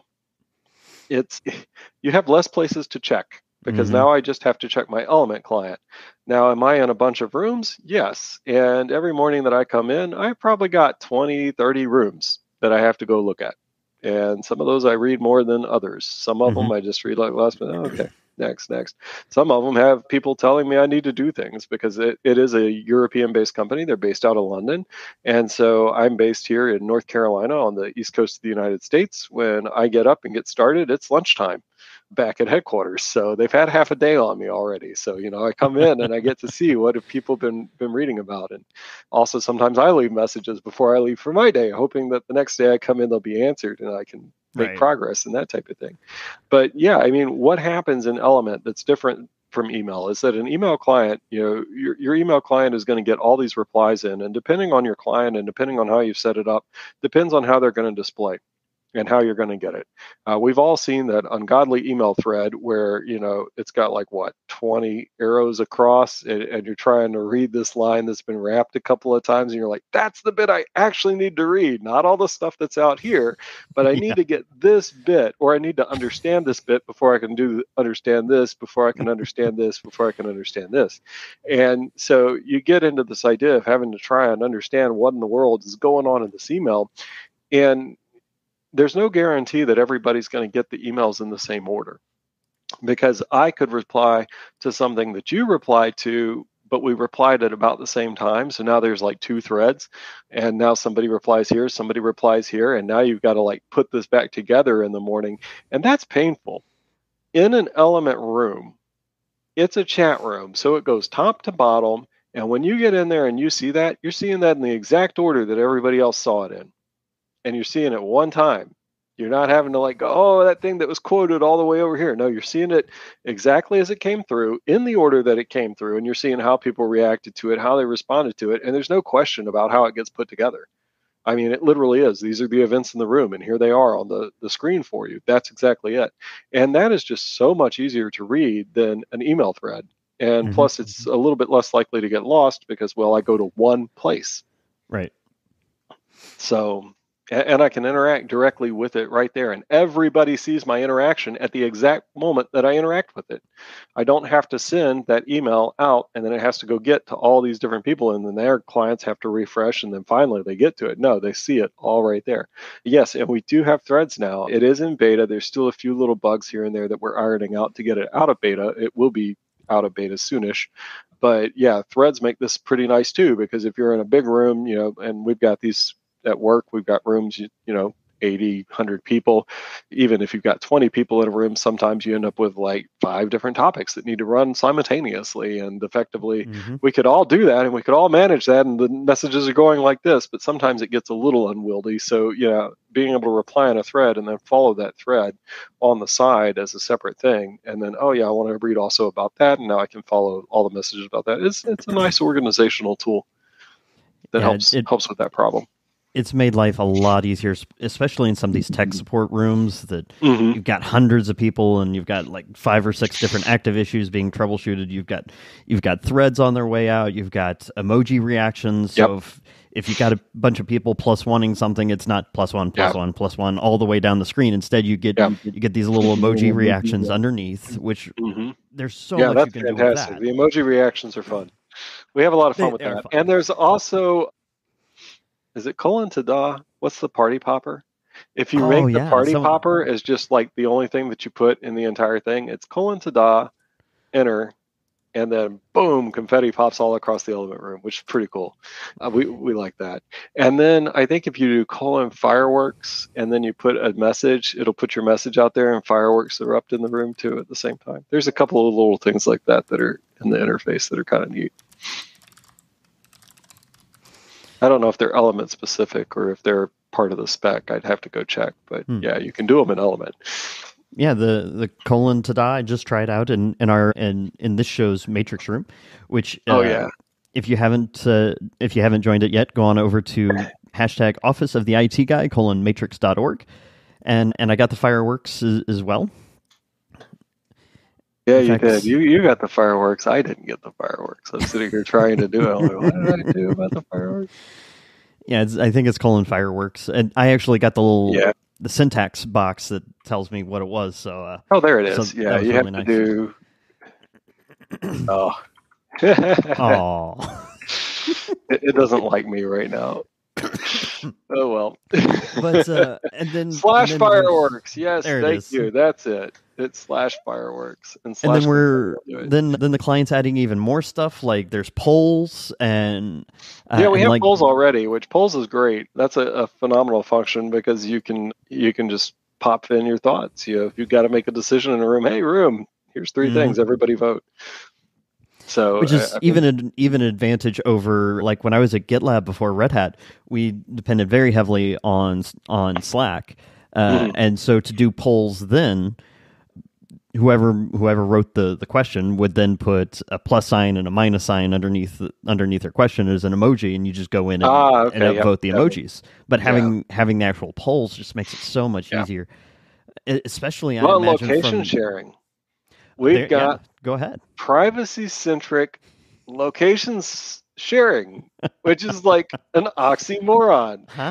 It's you have less places to check because Mm-hmm. now I just have to check my Element client. Now, am I in a bunch of rooms? Yes. And every morning that I come in, I've probably got twenty, thirty rooms that I have to go look at. And some of those I read more than others. Some of Mm-hmm. them I just read like last minute. Oh, okay, next, next. Some of them have people telling me I need to do things because it, it is a European-based company. They're based out of London. And so I'm based here in North Carolina on the east coast of the United States. When I get up and get started, it's lunchtime back at headquarters. So they've had half a day on me already. So, you know, I come in and I get to see what have people been been reading about. And also sometimes I leave messages before I leave for my day, hoping that the next day I come in, they'll be answered and I can make Right. progress and that type of thing. But yeah, I mean, what happens in Element that's different from email is that an email client, you know, your, your email client is going to get all these replies in, and depending on your client and depending on how you set it up, depends on how they're going to display and how you're going to get it. Uh, we've all seen that ungodly email thread where, you know, it's got like what, twenty arrows across and, and you're trying to read this line that's been wrapped a couple of times and you're like, that's the bit I actually need to read, not all the stuff that's out here, but I need Yeah. to get this bit, or I need to understand this bit before I can do understand this, before I can understand this, before I can understand this. And so you get into this idea of having to try and understand what in the world is going on in this email. And there's no guarantee that everybody's going to get the emails in the same order, because I could reply to something that you replied to, but we replied at about the same time. So now there's like two threads, and now somebody replies here, somebody replies here, and now you've got to like put this back together in the morning. And that's painful. In an Element room, it's a chat room, so it goes top to bottom. And when you get in there and you see that, you're seeing that in the exact order that everybody else saw it in. And you're seeing it one time. You're not having to like go, oh, that thing that was quoted all the way over here. No, you're seeing it exactly as it came through in the order that it came through. And you're seeing how people reacted to it, how they responded to it. And there's no question about how it gets put together. I mean, it literally is. These are the events in the room, and here they are on the, the screen for you. That's exactly it. And that is just so much easier to read than an email thread. And Mm-hmm. plus, it's a little bit less likely to get lost because, well, I go to one place. Right. So, and I can interact directly with it right there. And everybody sees my interaction at the exact moment that I interact with it. I don't have to send that email out and then it has to go get to all these different people. And then their clients have to refresh and then finally they get to it. No, they see it all right there. Yes, and we do have threads now. It is in beta. There's still a few little bugs here and there that we're ironing out to get it out of beta. It will be out of beta soonish. But yeah, threads make this pretty nice too, because if you're in a big room, you know, and we've got these at work, we've got rooms, you, you know, eighty, one hundred people. Even if you've got twenty people in a room, sometimes you end up with like five different topics that need to run simultaneously. And effectively, mm-hmm. we could all do that and we could all manage that. And the messages are going like this, but sometimes it gets a little unwieldy. So, yeah, being able to reply on a thread and then follow that thread on the side as a separate thing. And then, oh, yeah, I want to read also about that. And now I can follow all the messages about that. It's, it's a nice organizational tool that yeah, helps it, helps with that problem. It's made life a lot easier, especially in some of these tech support rooms that mm-hmm. you've got hundreds of people and you've got like five or six different active issues being troubleshooted. You've got you've got threads on their way out. You've got emoji reactions. So yep. if, if you've got a bunch of people plus wanting something, it's not plus one, plus yep. one, plus one all the way down the screen. Instead, you get yep. you get these little emoji reactions underneath, which mm-hmm. there's so yeah, much that's you can fantastic. do with that. The emoji reactions are fun. We have a lot of fun they, with that. Fun. And there's also... Is it colon to da? What's the party popper? If you oh, make yeah. the party Some... popper as just like the only thing that you put in the entire thing, it's colon to da, enter, and then boom, confetti pops all across the element room, which is pretty cool. Uh, we we like that. And then I think if you do colon fireworks and then you put a message, it'll put your message out there and fireworks erupt in the room too at the same time. There's a couple of little things like that that are in the interface that are kind of neat. I don't know if they're element specific or if they're part of the spec. I'd have to go check, but hmm. yeah, you can do them in element. Yeah, the the colon to die. I just tried out in, in our in, in this show's Matrix room, which uh, oh yeah, if you haven't uh, if you haven't joined it yet, go on over to hashtag Office of the I T Guy colon matrix dot org, and and I got the fireworks as, as well. Yeah, you did. You you got the fireworks. I didn't get the fireworks. I'm sitting here trying to do it. I'm like, what did I do about the fireworks? Yeah, it's, I think it's colon fireworks, and I actually got the little yeah. the syntax box that tells me what it was. So uh, oh, there it is. So yeah, you really have nice. to do. oh, oh, it, it doesn't like me right now. Oh well. But uh, and then slash and then fireworks. Yes, there thank it is. you. That's it. It's slash fireworks and slash. And then we're then then the client's adding even more stuff. Like there's polls and uh, yeah, we and have like, polls already, which polls is great. That's a, a phenomenal function because you can you can just pop in your thoughts. You know, if you've got to make a decision in a room, hey room, here's three mm-hmm. things. Everybody vote. So, which is I, I even an even an advantage over like when I was at GitLab before Red Hat, we depended very heavily on on Slack, uh, mm-hmm. and so to do polls then, whoever whoever wrote the, the question would then put a plus sign and a minus sign underneath underneath their question as an emoji, and you just go in and, ah, okay, and yep, upvote the yep. emojis. But having yeah. having the actual polls just makes it so much yeah. easier, especially well, I imagine location from, sharing. We've there, got yeah, go ahead. privacy-centric locations sharing, which is like an oxymoron. Huh?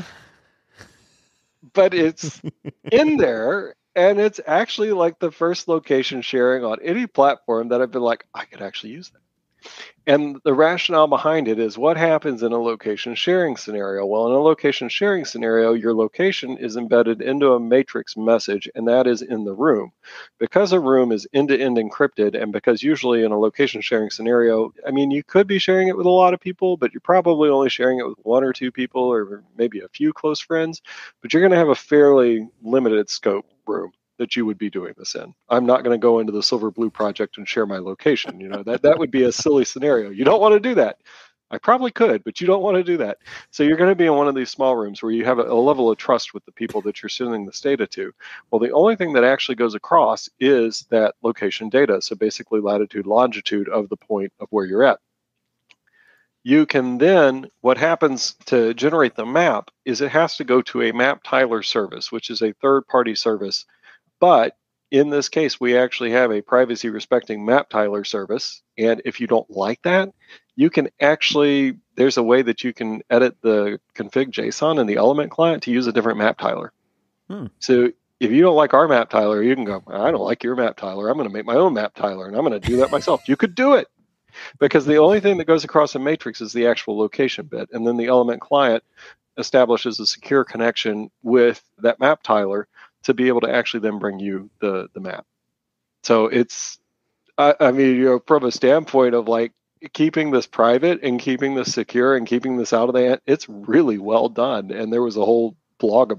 But it's in there, and it's actually like the first location sharing on any platform that I've been like, I could actually use that. And the rationale behind it is what happens in a location sharing scenario? Well, in a location sharing scenario, your location is embedded into a matrix message, and that is in the room. Because a room is end-to-end encrypted, and because usually in a location sharing scenario, I mean, you could be sharing it with a lot of people, but you're probably only sharing it with one or two people or maybe a few close friends, but you're going to have a fairly limited scope room that you would be doing this in. I'm not going to go into the Silverblue project and share my location. You know, that, that would be a silly scenario. You don't want to do that. I probably could, but you don't want to do that. So you're going to be in one of these small rooms where you have a, a level of trust with the people that you're sending this data to. Well, the only thing that actually goes across is that location data. So basically latitude, longitude of the point of where you're at. You can then, what happens to generate the map is it has to go to a map tiler service, which is a third-party service. But in this case, we actually have a privacy respecting map tiler service. And if you don't like that, you can actually, there's a way that you can edit the config JSON in the element client to use a different map tiler. Hmm. So if you don't like our map tiler, you can go, I don't like your map tiler. I'm going to make my own map tiler and I'm going to do that myself. You could do it because the only thing that goes across a matrix is the actual location bit. And then the element client establishes a secure connection with that map tiler to be able to actually then bring you the, the map. So it's, I, I mean, you know, from a standpoint of like keeping this private and keeping this secure and keeping this out of the, it's really well done. And there was a whole blog about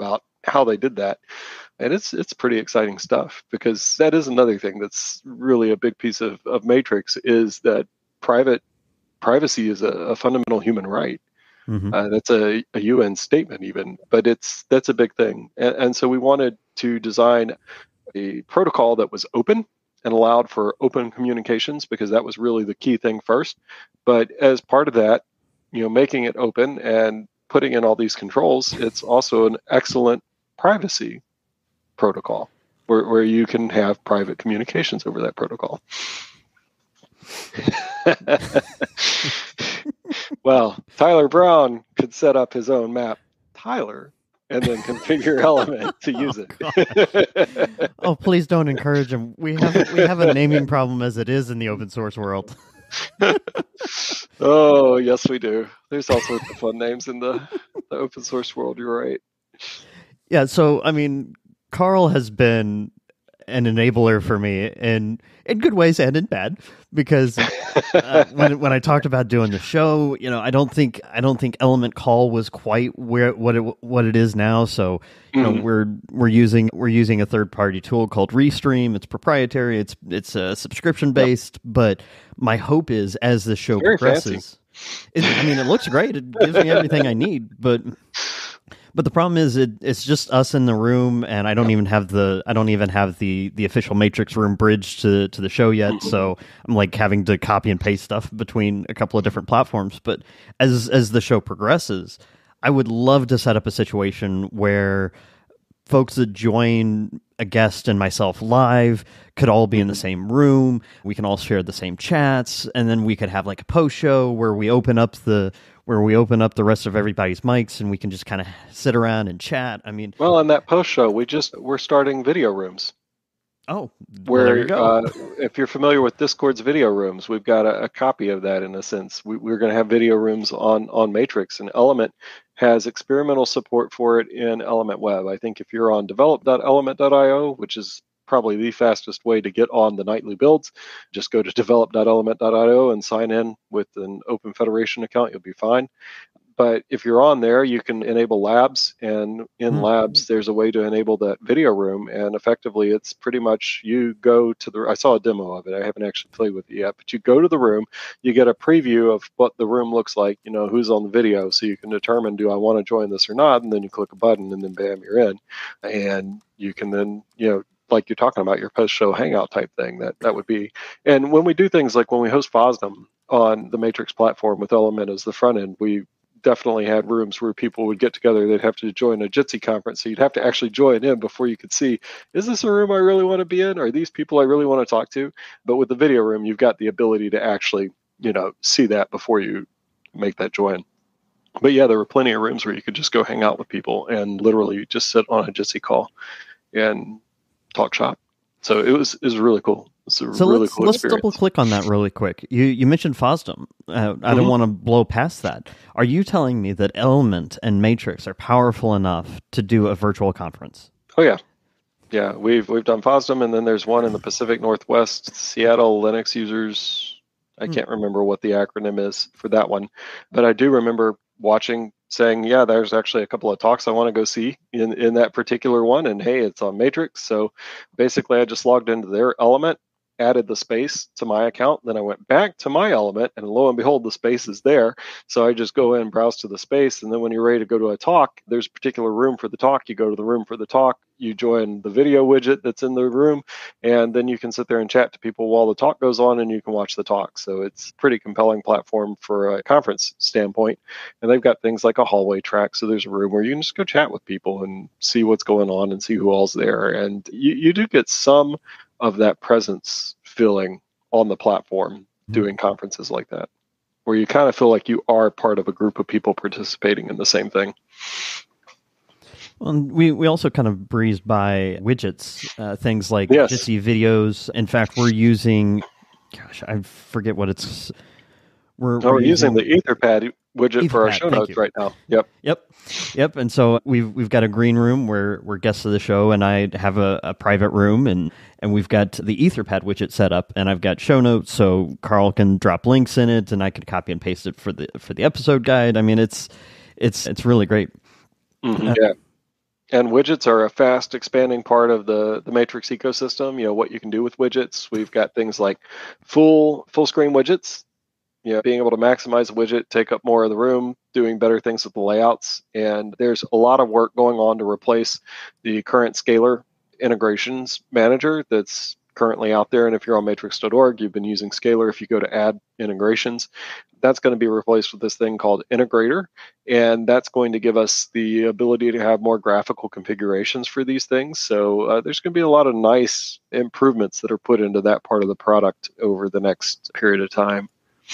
how they did that. And it's it's pretty exciting stuff, because that is another thing that's really a big piece of, of Matrix, is that private privacy is a, a fundamental human right. Mm-hmm. Uh, that's a, a U N statement even, but it's that's a big thing. And, and so we wanted to design a protocol that was open and allowed for open communications, because that was really the key thing first. But as part of that, you know, making it open and putting in all these controls, it's also an excellent privacy protocol where, where you can have private communications over that protocol. Well, Tyler Brown could set up his own map, Tyler, and then configure Element to use it. Oh, please don't encourage him. We have we have a naming problem as it is in the open source world. Oh, yes, we do. There's all sorts of fun names in the, the open source world. You're right. Yeah, so, I mean, Carl has been an enabler for me in in good ways and in bad, because uh, when when I talked about doing the show, you know, I don't think I don't think Element Call was quite where what it what it is now. So, you mm-hmm. know, we're we're using we're using a third party tool called Restream. It's proprietary. It's it's uh, subscription based. Yep. But my hope is, as the show Very progresses, it, I mean, it looks great. It gives me everything I need, but. But the problem is, it, it's just us in the room, and I don't even have the I don't even have the, the official Matrix room bridge to, to the show yet. Mm-hmm. So I'm like having to copy and paste stuff between a couple of different platforms. But as as the show progresses, I would love to set up a situation where folks that join a guest and myself live could all be in the same room. We can all share the same chats, and then we could have like a post show where we open up the. where we open up the rest of everybody's mics and we can just kind of sit around and chat. I mean, well, in that post show, we just we're starting video rooms. Oh, where well, there you go. uh, if you're familiar with Discord's video rooms, we've got a, a copy of that in a sense. We, we're going to have video rooms on on Matrix, and Element has experimental support for it in Element Web. I think if you're on develop dot element dot io, which is probably the fastest way to get on the nightly builds, just go to develop dot element dot io and sign in with an Open Federation account. You'll be fine. But if you're on there, you can enable labs, and in mm-hmm. labs, there's a way to enable that video room. And effectively, it's pretty much you go to the, I saw a demo of it. I haven't actually played with it yet, but you go to the room, you get a preview of what the room looks like, you know, who's on the video. So you can determine, do I want to join this or not? And then you click a button and then bam, you're in. And you can then, you know, like you're talking about your post-show hangout type thing, that that would be. And when we do things like when we host FOSDEM on the Matrix platform with Element as the front end, we definitely had rooms where people would get together. They'd have to join a Jitsi conference, so you'd have to actually join in before you could see, is this a room I really want to be in? Are these people I really want to talk to? But with the video room, you've got the ability to actually, you know, see that before you make that join. But yeah, there were plenty of rooms where you could just go hang out with people and literally just sit on a Jitsi call and talk shop. So it was it was really cool. It's a so really let's, cool let's experience. double click on that really quick. You you mentioned FOSDEM. Uh, I mm-hmm. don't want to blow past that. Are you telling me that Element and Matrix are powerful enough to do a virtual conference? Oh yeah, yeah. We've we've done FOSDEM, and then there's one in the Pacific Northwest, Seattle Linux users. I mm-hmm. can't remember what the acronym is for that one, but I do remember watching, saying, yeah, there's actually a couple of talks I want to go see in, in that particular one. And hey, it's on Matrix. So basically I just logged into their Element, added the space to my account. Then I went back to my Element, and lo and behold, the space is there. So I just go in and browse to the space. And then when you're ready to go to a talk, there's a particular room for the talk. You go to the room for the talk. You join the video widget that's in the room, and then you can sit there and chat to people while the talk goes on, and you can watch the talk. So it's a pretty compelling platform for a conference standpoint. And they've got things like a hallway track. So there's a room where you can just go chat with people and see what's going on and see who all's there. And you, you do get some of that presence feeling on the platform mm-hmm. doing conferences like that, where you kind of feel like you are part of a group of people participating in the same thing. Well, we, we also kind of breezed by widgets, uh, things like yes. Jitsi videos. In fact, we're using, gosh, I forget what it's. We're, no, we're, we're using, using the Etherpad widget Etherpad, for our show notes you. right now. Yep. Yep. Yep. And so we've we've got a green room where we're guests of the show, and I have a, a private room, and, and we've got the Etherpad widget set up, and I've got show notes, so Carl can drop links in it, and I can copy and paste it for the for the episode guide. I mean, it's it's it's really great. Mm-hmm. Uh, yeah. And widgets are a fast expanding part of the, the Matrix ecosystem. You know, what you can do with widgets. We've got things like full full screen widgets, you know, being able to maximize a widget, take up more of the room, doing better things with the layouts. And there's a lot of work going on to replace the current Scalar integrations manager that's currently out there. And if you're on matrix dot org, you've been using Scalar. If you go to add integrations, that's going to be replaced with this thing called Integrator. And that's going to give us the ability to have more graphical configurations for these things. So uh, there's going to be a lot of nice improvements that are put into that part of the product over the next period of time.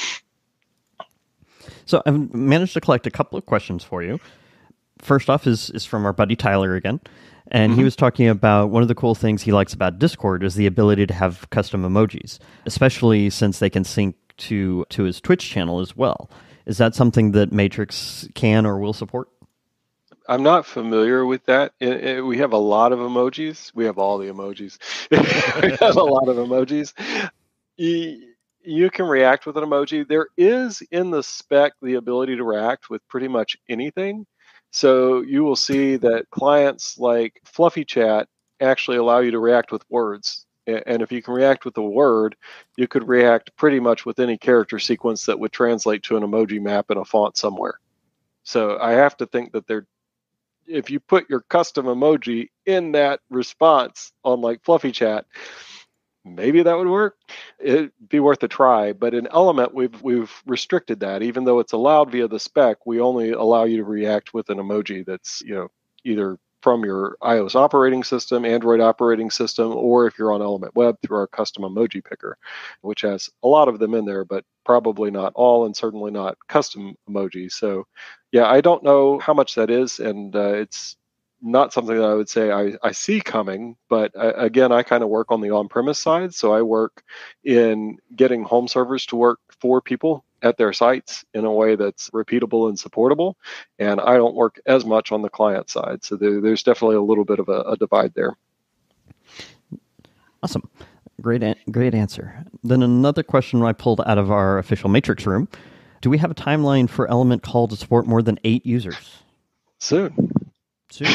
So I've managed to collect a couple of questions for you. First off is, is from our buddy Tyler again. And mm-hmm. he was talking about one of the cool things he likes about Discord is the ability to have custom emojis, especially since they can sync to, to his Twitch channel as well. Is that something that Matrix can or will support? I'm not familiar with that. It, it, we have a lot of emojis. We have all the emojis. We have a lot of emojis. You, you can react with an emoji. There is in the spec the ability to react with pretty much anything. So you will see that clients like Fluffy Chat actually allow you to react with words. And if you can react with a word, you could react pretty much with any character sequence that would translate to an emoji map in a font somewhere. So I have to think that they're, if you put your custom emoji in that response on like Fluffy Chat, maybe that would work. It'd be worth a try. But in Element, we've we've restricted that. Even though it's allowed via the spec, we only allow you to react with an emoji that's, you know, either from your iOS operating system, Android operating system, or if you're on Element Web through our custom emoji picker, which has a lot of them in there, but probably not all, and certainly not custom emojis. So, yeah, I don't know how much that is, and uh, it's not something that I would say I, I see coming, but uh, again, I kind of work on the on-premise side. So I work in getting home servers to work for people at their sites in a way that's repeatable and supportable. And I don't work as much on the client side. So there, there's definitely a little bit of a, a divide there. Awesome. Great, an- great answer. Then another question I pulled out of our official Matrix room. Do we have a timeline for Element Call to support more than eight users? Soon. Soon.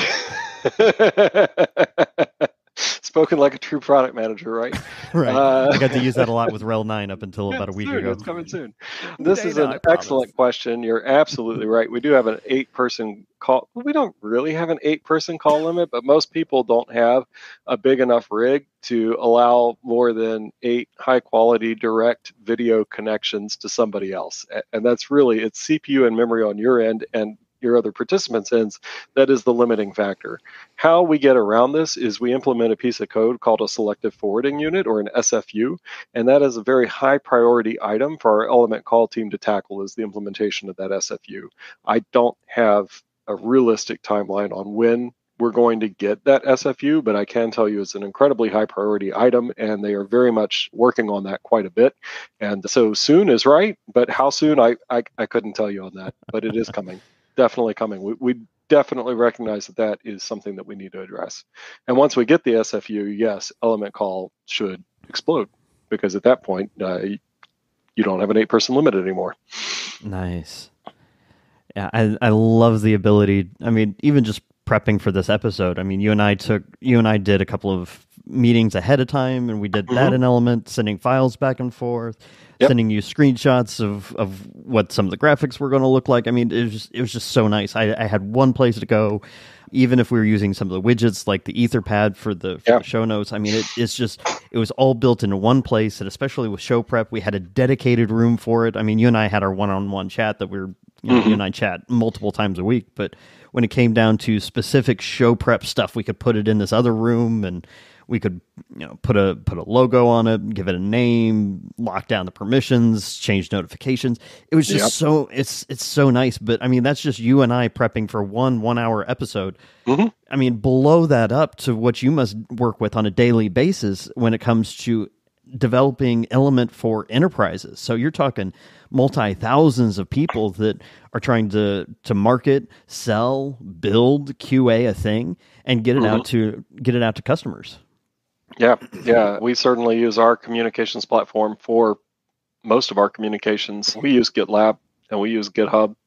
Spoken like a true product manager, right? Right. Uh, I got to use that a lot with Rel nine up until about a week soon, ago. It's coming soon. This Data, is an excellent question. You're absolutely right. We do have an eight-person call. We don't really have an eight-person call limit, but most people don't have a big enough rig to allow more than eight high-quality direct video connections to somebody else. And that's really, it's C P U and memory on your end and your other participants' ends, that is the limiting factor. How we get around this is we implement a piece of code called a selective forwarding unit, or an S F U, and that is a very high priority item for our Element Call team to tackle, is the implementation of that S F U. I don't have a realistic timeline on when we're going to get that S F U, but I can tell you it's an incredibly high priority item, and they are very much working on that quite a bit. And so soon is right, but how soon, I, I, I couldn't tell you on that, but it is coming. Definitely coming. We, we definitely recognize that that is something that we need to address. And once we get the S F U, yes, Element Call should explode, because at that point, uh, you don't have an eight-person limit anymore. Nice. Yeah, I, I love the ability. I mean, even just prepping for this episode, I mean, you and I took, you and I did a couple of meetings ahead of time, and we did mm-hmm. that in Element, sending files back and forth. Yep. Sending you screenshots of, of what some of the graphics were going to look like. I mean, it was just, it was just so nice. I, I had one place to go, even if we were using some of the widgets like the Etherpad for the, for yep. the show notes. I mean, it, it's just, it was all built into one place, and especially with show prep, we had a dedicated room for it. I mean, you and I had our one-on-one chat that we were, you know, mm-hmm. you and I chat multiple times a week, but when it came down to specific show prep stuff, we could put it in this other room, and we could, you know, put a put a logo on it, give it a name, lock down the permissions, change notifications. It was just yep. so it's it's so nice. But I mean, that's just you and I prepping for one one hour episode. Mm-hmm. I mean, blow that up to what you must work with on a daily basis when it comes to developing Element for enterprises. So you're talking multi thousands of people that are trying to to market, sell, build, Q A a thing, and get it mm-hmm. out to get it out to customers. Yeah, yeah. We certainly use our communications platform for most of our communications. We use GitLab and we use GitHub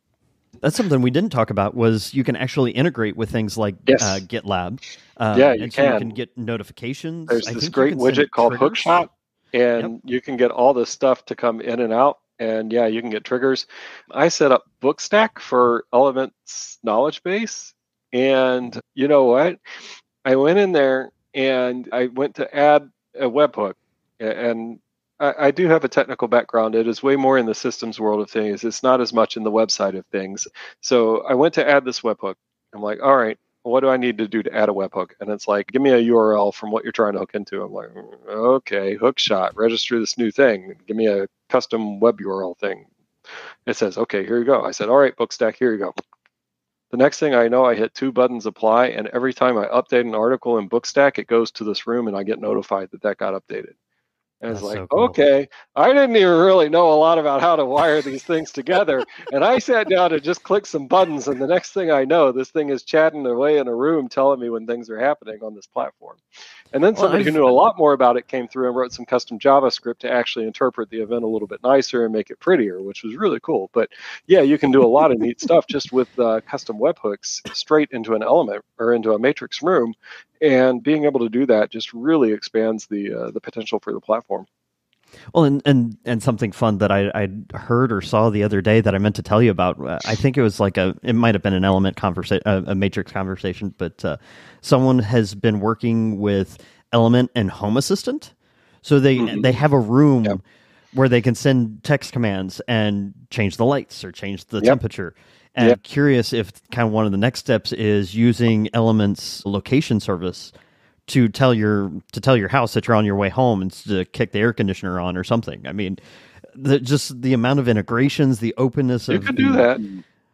That's something we didn't talk about was you can actually integrate with things like Yes. uh, GitLab. Um, Yeah, you and so you can. can get notifications. There's I this think you great can send widget called triggers. Hookshot, and Yep. you can get all this stuff to come in and out. And yeah, you can get triggers. I set up Bookstack for Element's knowledge base. And you know what? I went in there and I went to add a webhook. And I, I do have a technical background. It is way more in the systems world of things. It's not as much in the website of things. So I went to add this webhook. I'm like, all right, what do I need to do to add a webhook? And it's like, give me a U R L from what you're trying to hook into. I'm like, okay, Hookshot, register this new thing. Give me a custom web U R L thing. It says, okay, here you go. I said, all right, Bookstack, here you go. The next thing I know, I hit two buttons, apply, and every time I update an article in Bookstack, it goes to this room and I get notified that that got updated. And it's That's like, so cool. okay, I didn't even really know a lot about how to wire these things together. And I sat down and just clicked some buttons. And the next thing I know, this thing is chatting away in a room telling me when things are happening on this platform. And then Well, somebody who I've- knew a lot more about it came through and wrote some custom JavaScript to actually interpret the event a little bit nicer and make it prettier, which was really cool. But yeah, you can do a lot of neat stuff just with uh, custom webhooks straight into an element or into a matrix room. And being able to do that just really expands the uh, the potential for the platform. Well, and, and, and something fun that I I heard or saw the other day that I meant to tell you about. uh, I think it was like a, it might have been an element conversation, a, a matrix conversation, but uh, someone has been working with Element and Home Assistant. So they, Mhm. they have a room Yep. where they can send text commands and change the lights or change the Yep. temperature. And Yep. curious if kind of one of the next steps is using Element's location service to tell your to tell your house that you're on your way home and to kick the air conditioner on or something. I mean, the, just the amount of integrations, the openness You of can the, do that.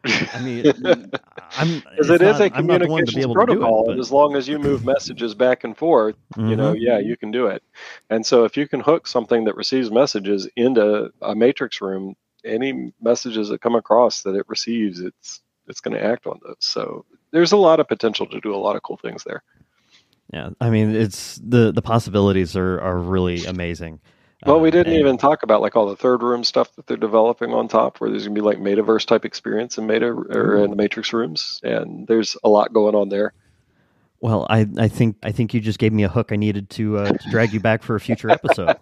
I mean, I'm Because it's it is not- a I'm not the one to be communications able to do it, protocol, but- and as long as you move messages back and forth, you know, Mhm. yeah, you can do it. And so if you can hook something that receives messages into a matrix room, any messages that come across that it receives, it's it's going to act on those. So there's a lot of potential to do a lot of cool things there. Yeah, I mean, it's the the possibilities are are really amazing. Well, we Um, didn't and- even talk about like all the third room stuff that they're developing on top, where there's gonna be like metaverse type experience in meta or in the matrix rooms, and there's a lot going on there. Well, I, I think I think you just gave me a hook I needed to uh, to drag you back for a future episode.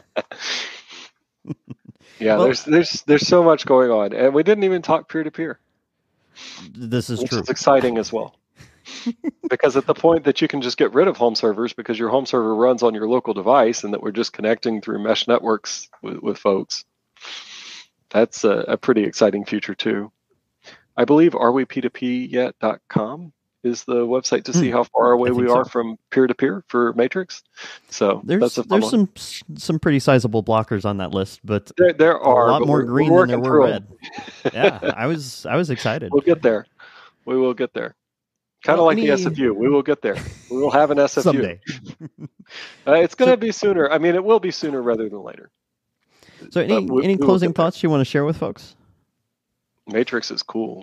Yeah, Well- there's there's there's so much going on, and we didn't even talk peer to peer, This is which true. is exciting as well. Because at the point that you can just get rid of home servers because your home server runs on your local device, and that we're just connecting through mesh networks with, with folks, that's a, a pretty exciting future too. I believe are we p two p yet dot com is the website to see Hmm. how far away I we think are so. from peer to peer for Matrix. So There's that's a fun there's one. some some pretty sizable blockers on that list, but There, there are a lot but more we're- green we're than there working were through 'em. red. Yeah, I was I was excited. We'll get there. We will get there. Kind of Well, like any- the S F U. We will get there. We will have an S F U. Someday. Uh, it's going So- to be sooner. I mean, it will be sooner rather than later. So, any But we- any we will closing get there. thoughts you want to share with folks? Matrix is cool.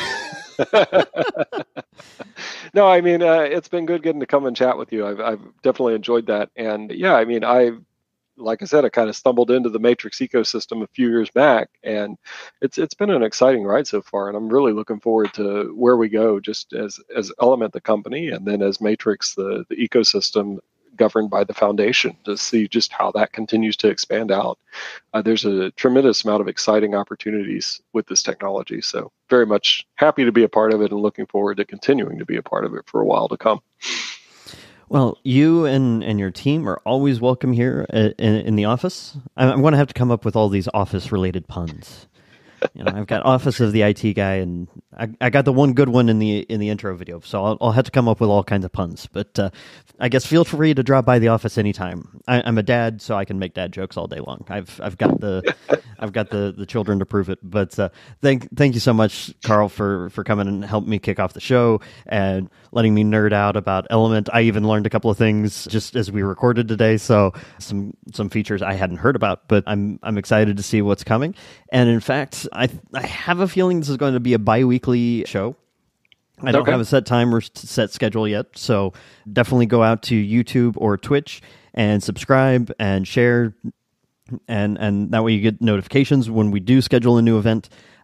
No, I mean, uh, it's been good getting to come and chat with you. I've, I've definitely enjoyed that. And yeah, I mean, I, like I said, I kind of stumbled into the Matrix ecosystem a few years back, and it's it's been an exciting ride so far. And I'm really looking forward to where we go, just as as Element the company, and then as Matrix the the ecosystem governed by the foundation, to see just how that continues to expand out. Uh, there's a tremendous amount of exciting opportunities with this technology. So very much happy to be a part of it and looking forward to continuing to be a part of it for a while to come. Well, you and, and your team are always welcome here in, in the office. I'm, I'm going to have to come up with all these office-related puns. You know, I've got Office of the I T Guy, and I, I got the one good one in the in the intro video, so I'll, I'll have to come up with all kinds of puns. But uh, I guess feel free to drop by the office anytime. I, I'm a dad, so I can make dad jokes all day long. I've I've got the I've got the, the children to prove it. But uh, thank thank you so much, Carl, for, for coming and helping me kick off the show and letting me nerd out about Element. I even learned a couple of things just as we recorded today, so some some features I hadn't heard about. But I'm I'm excited to see what's coming. And in fact, I I have a feeling this is going to be a bi-weekly show. I don't Okay. have a set time or s- set schedule yet, so definitely go out to YouTube or Twitch and subscribe and share, and and that way you get notifications when we do schedule a new event.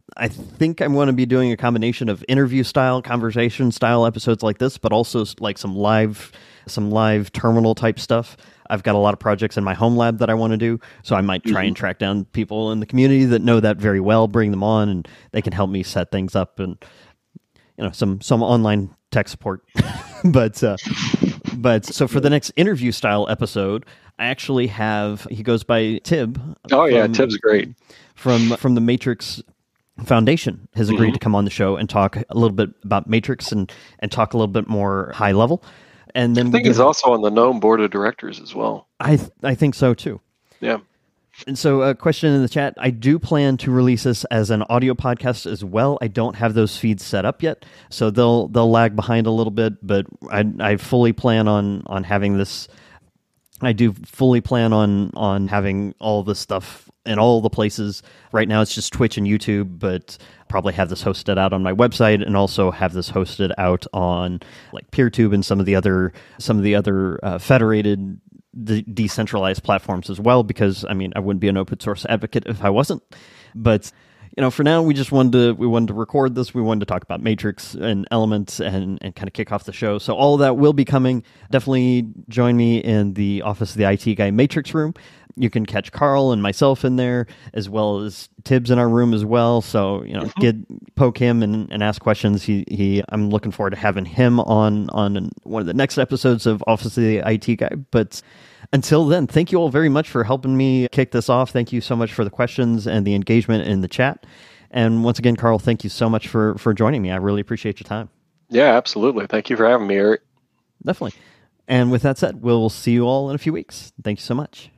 I think I'm going to be doing a combination of interview style, conversation style episodes like this, but also like some live, some live terminal type stuff. I've got a lot of projects in my home lab that I want to do, so I might try mm-hmm. and track down people in the community that know that very well, bring them on, and they can help me set things up and, you know, some some online tech support. but uh, but so for the next interview style episode, I actually have, he goes by Tib. Oh yeah, from, Tib's great. From from the Matrix Foundation has agreed mm-hmm. to come on the show and talk a little bit about Matrix and, and talk a little bit more high level. And then I think he's also on the GNOME board of directors as well. I th- I think so too. Yeah. And so a question in the chat, I do plan to release this as an audio podcast as well. I don't have those feeds set up yet, so they'll they'll lag behind a little bit, but I I fully plan on on having this. I do fully plan on on having all this stuff in all the places. Right now it's just Twitch and YouTube, but probably have this hosted out on my website and also have this hosted out on like PeerTube and some of the other some of the other uh, federated de- decentralized platforms as well, because I mean I wouldn't be an open source advocate if I wasn't. But you know, for now we just wanted to we wanted to record this. We wanted to talk about Matrix and Elements and and kind of kick off the show. So all of that will be coming. Definitely join me in the Office of the I T Guy Matrix room. You can catch Carl and myself in there, as well as Tibbs in our room as well. So, you know, mm-hmm. get poke him and, and ask questions. He he. I'm looking forward to having him on on one of the next episodes of Office of the I T Guy. But until then, thank you all very much for helping me kick this off. Thank you so much for the questions and the engagement in the chat. And once again, Carl, thank you so much for for joining me. I really appreciate your time. Yeah, absolutely. Thank you for having me, Eric. Definitely. And with that said, we'll see you all in a few weeks. Thank you so much.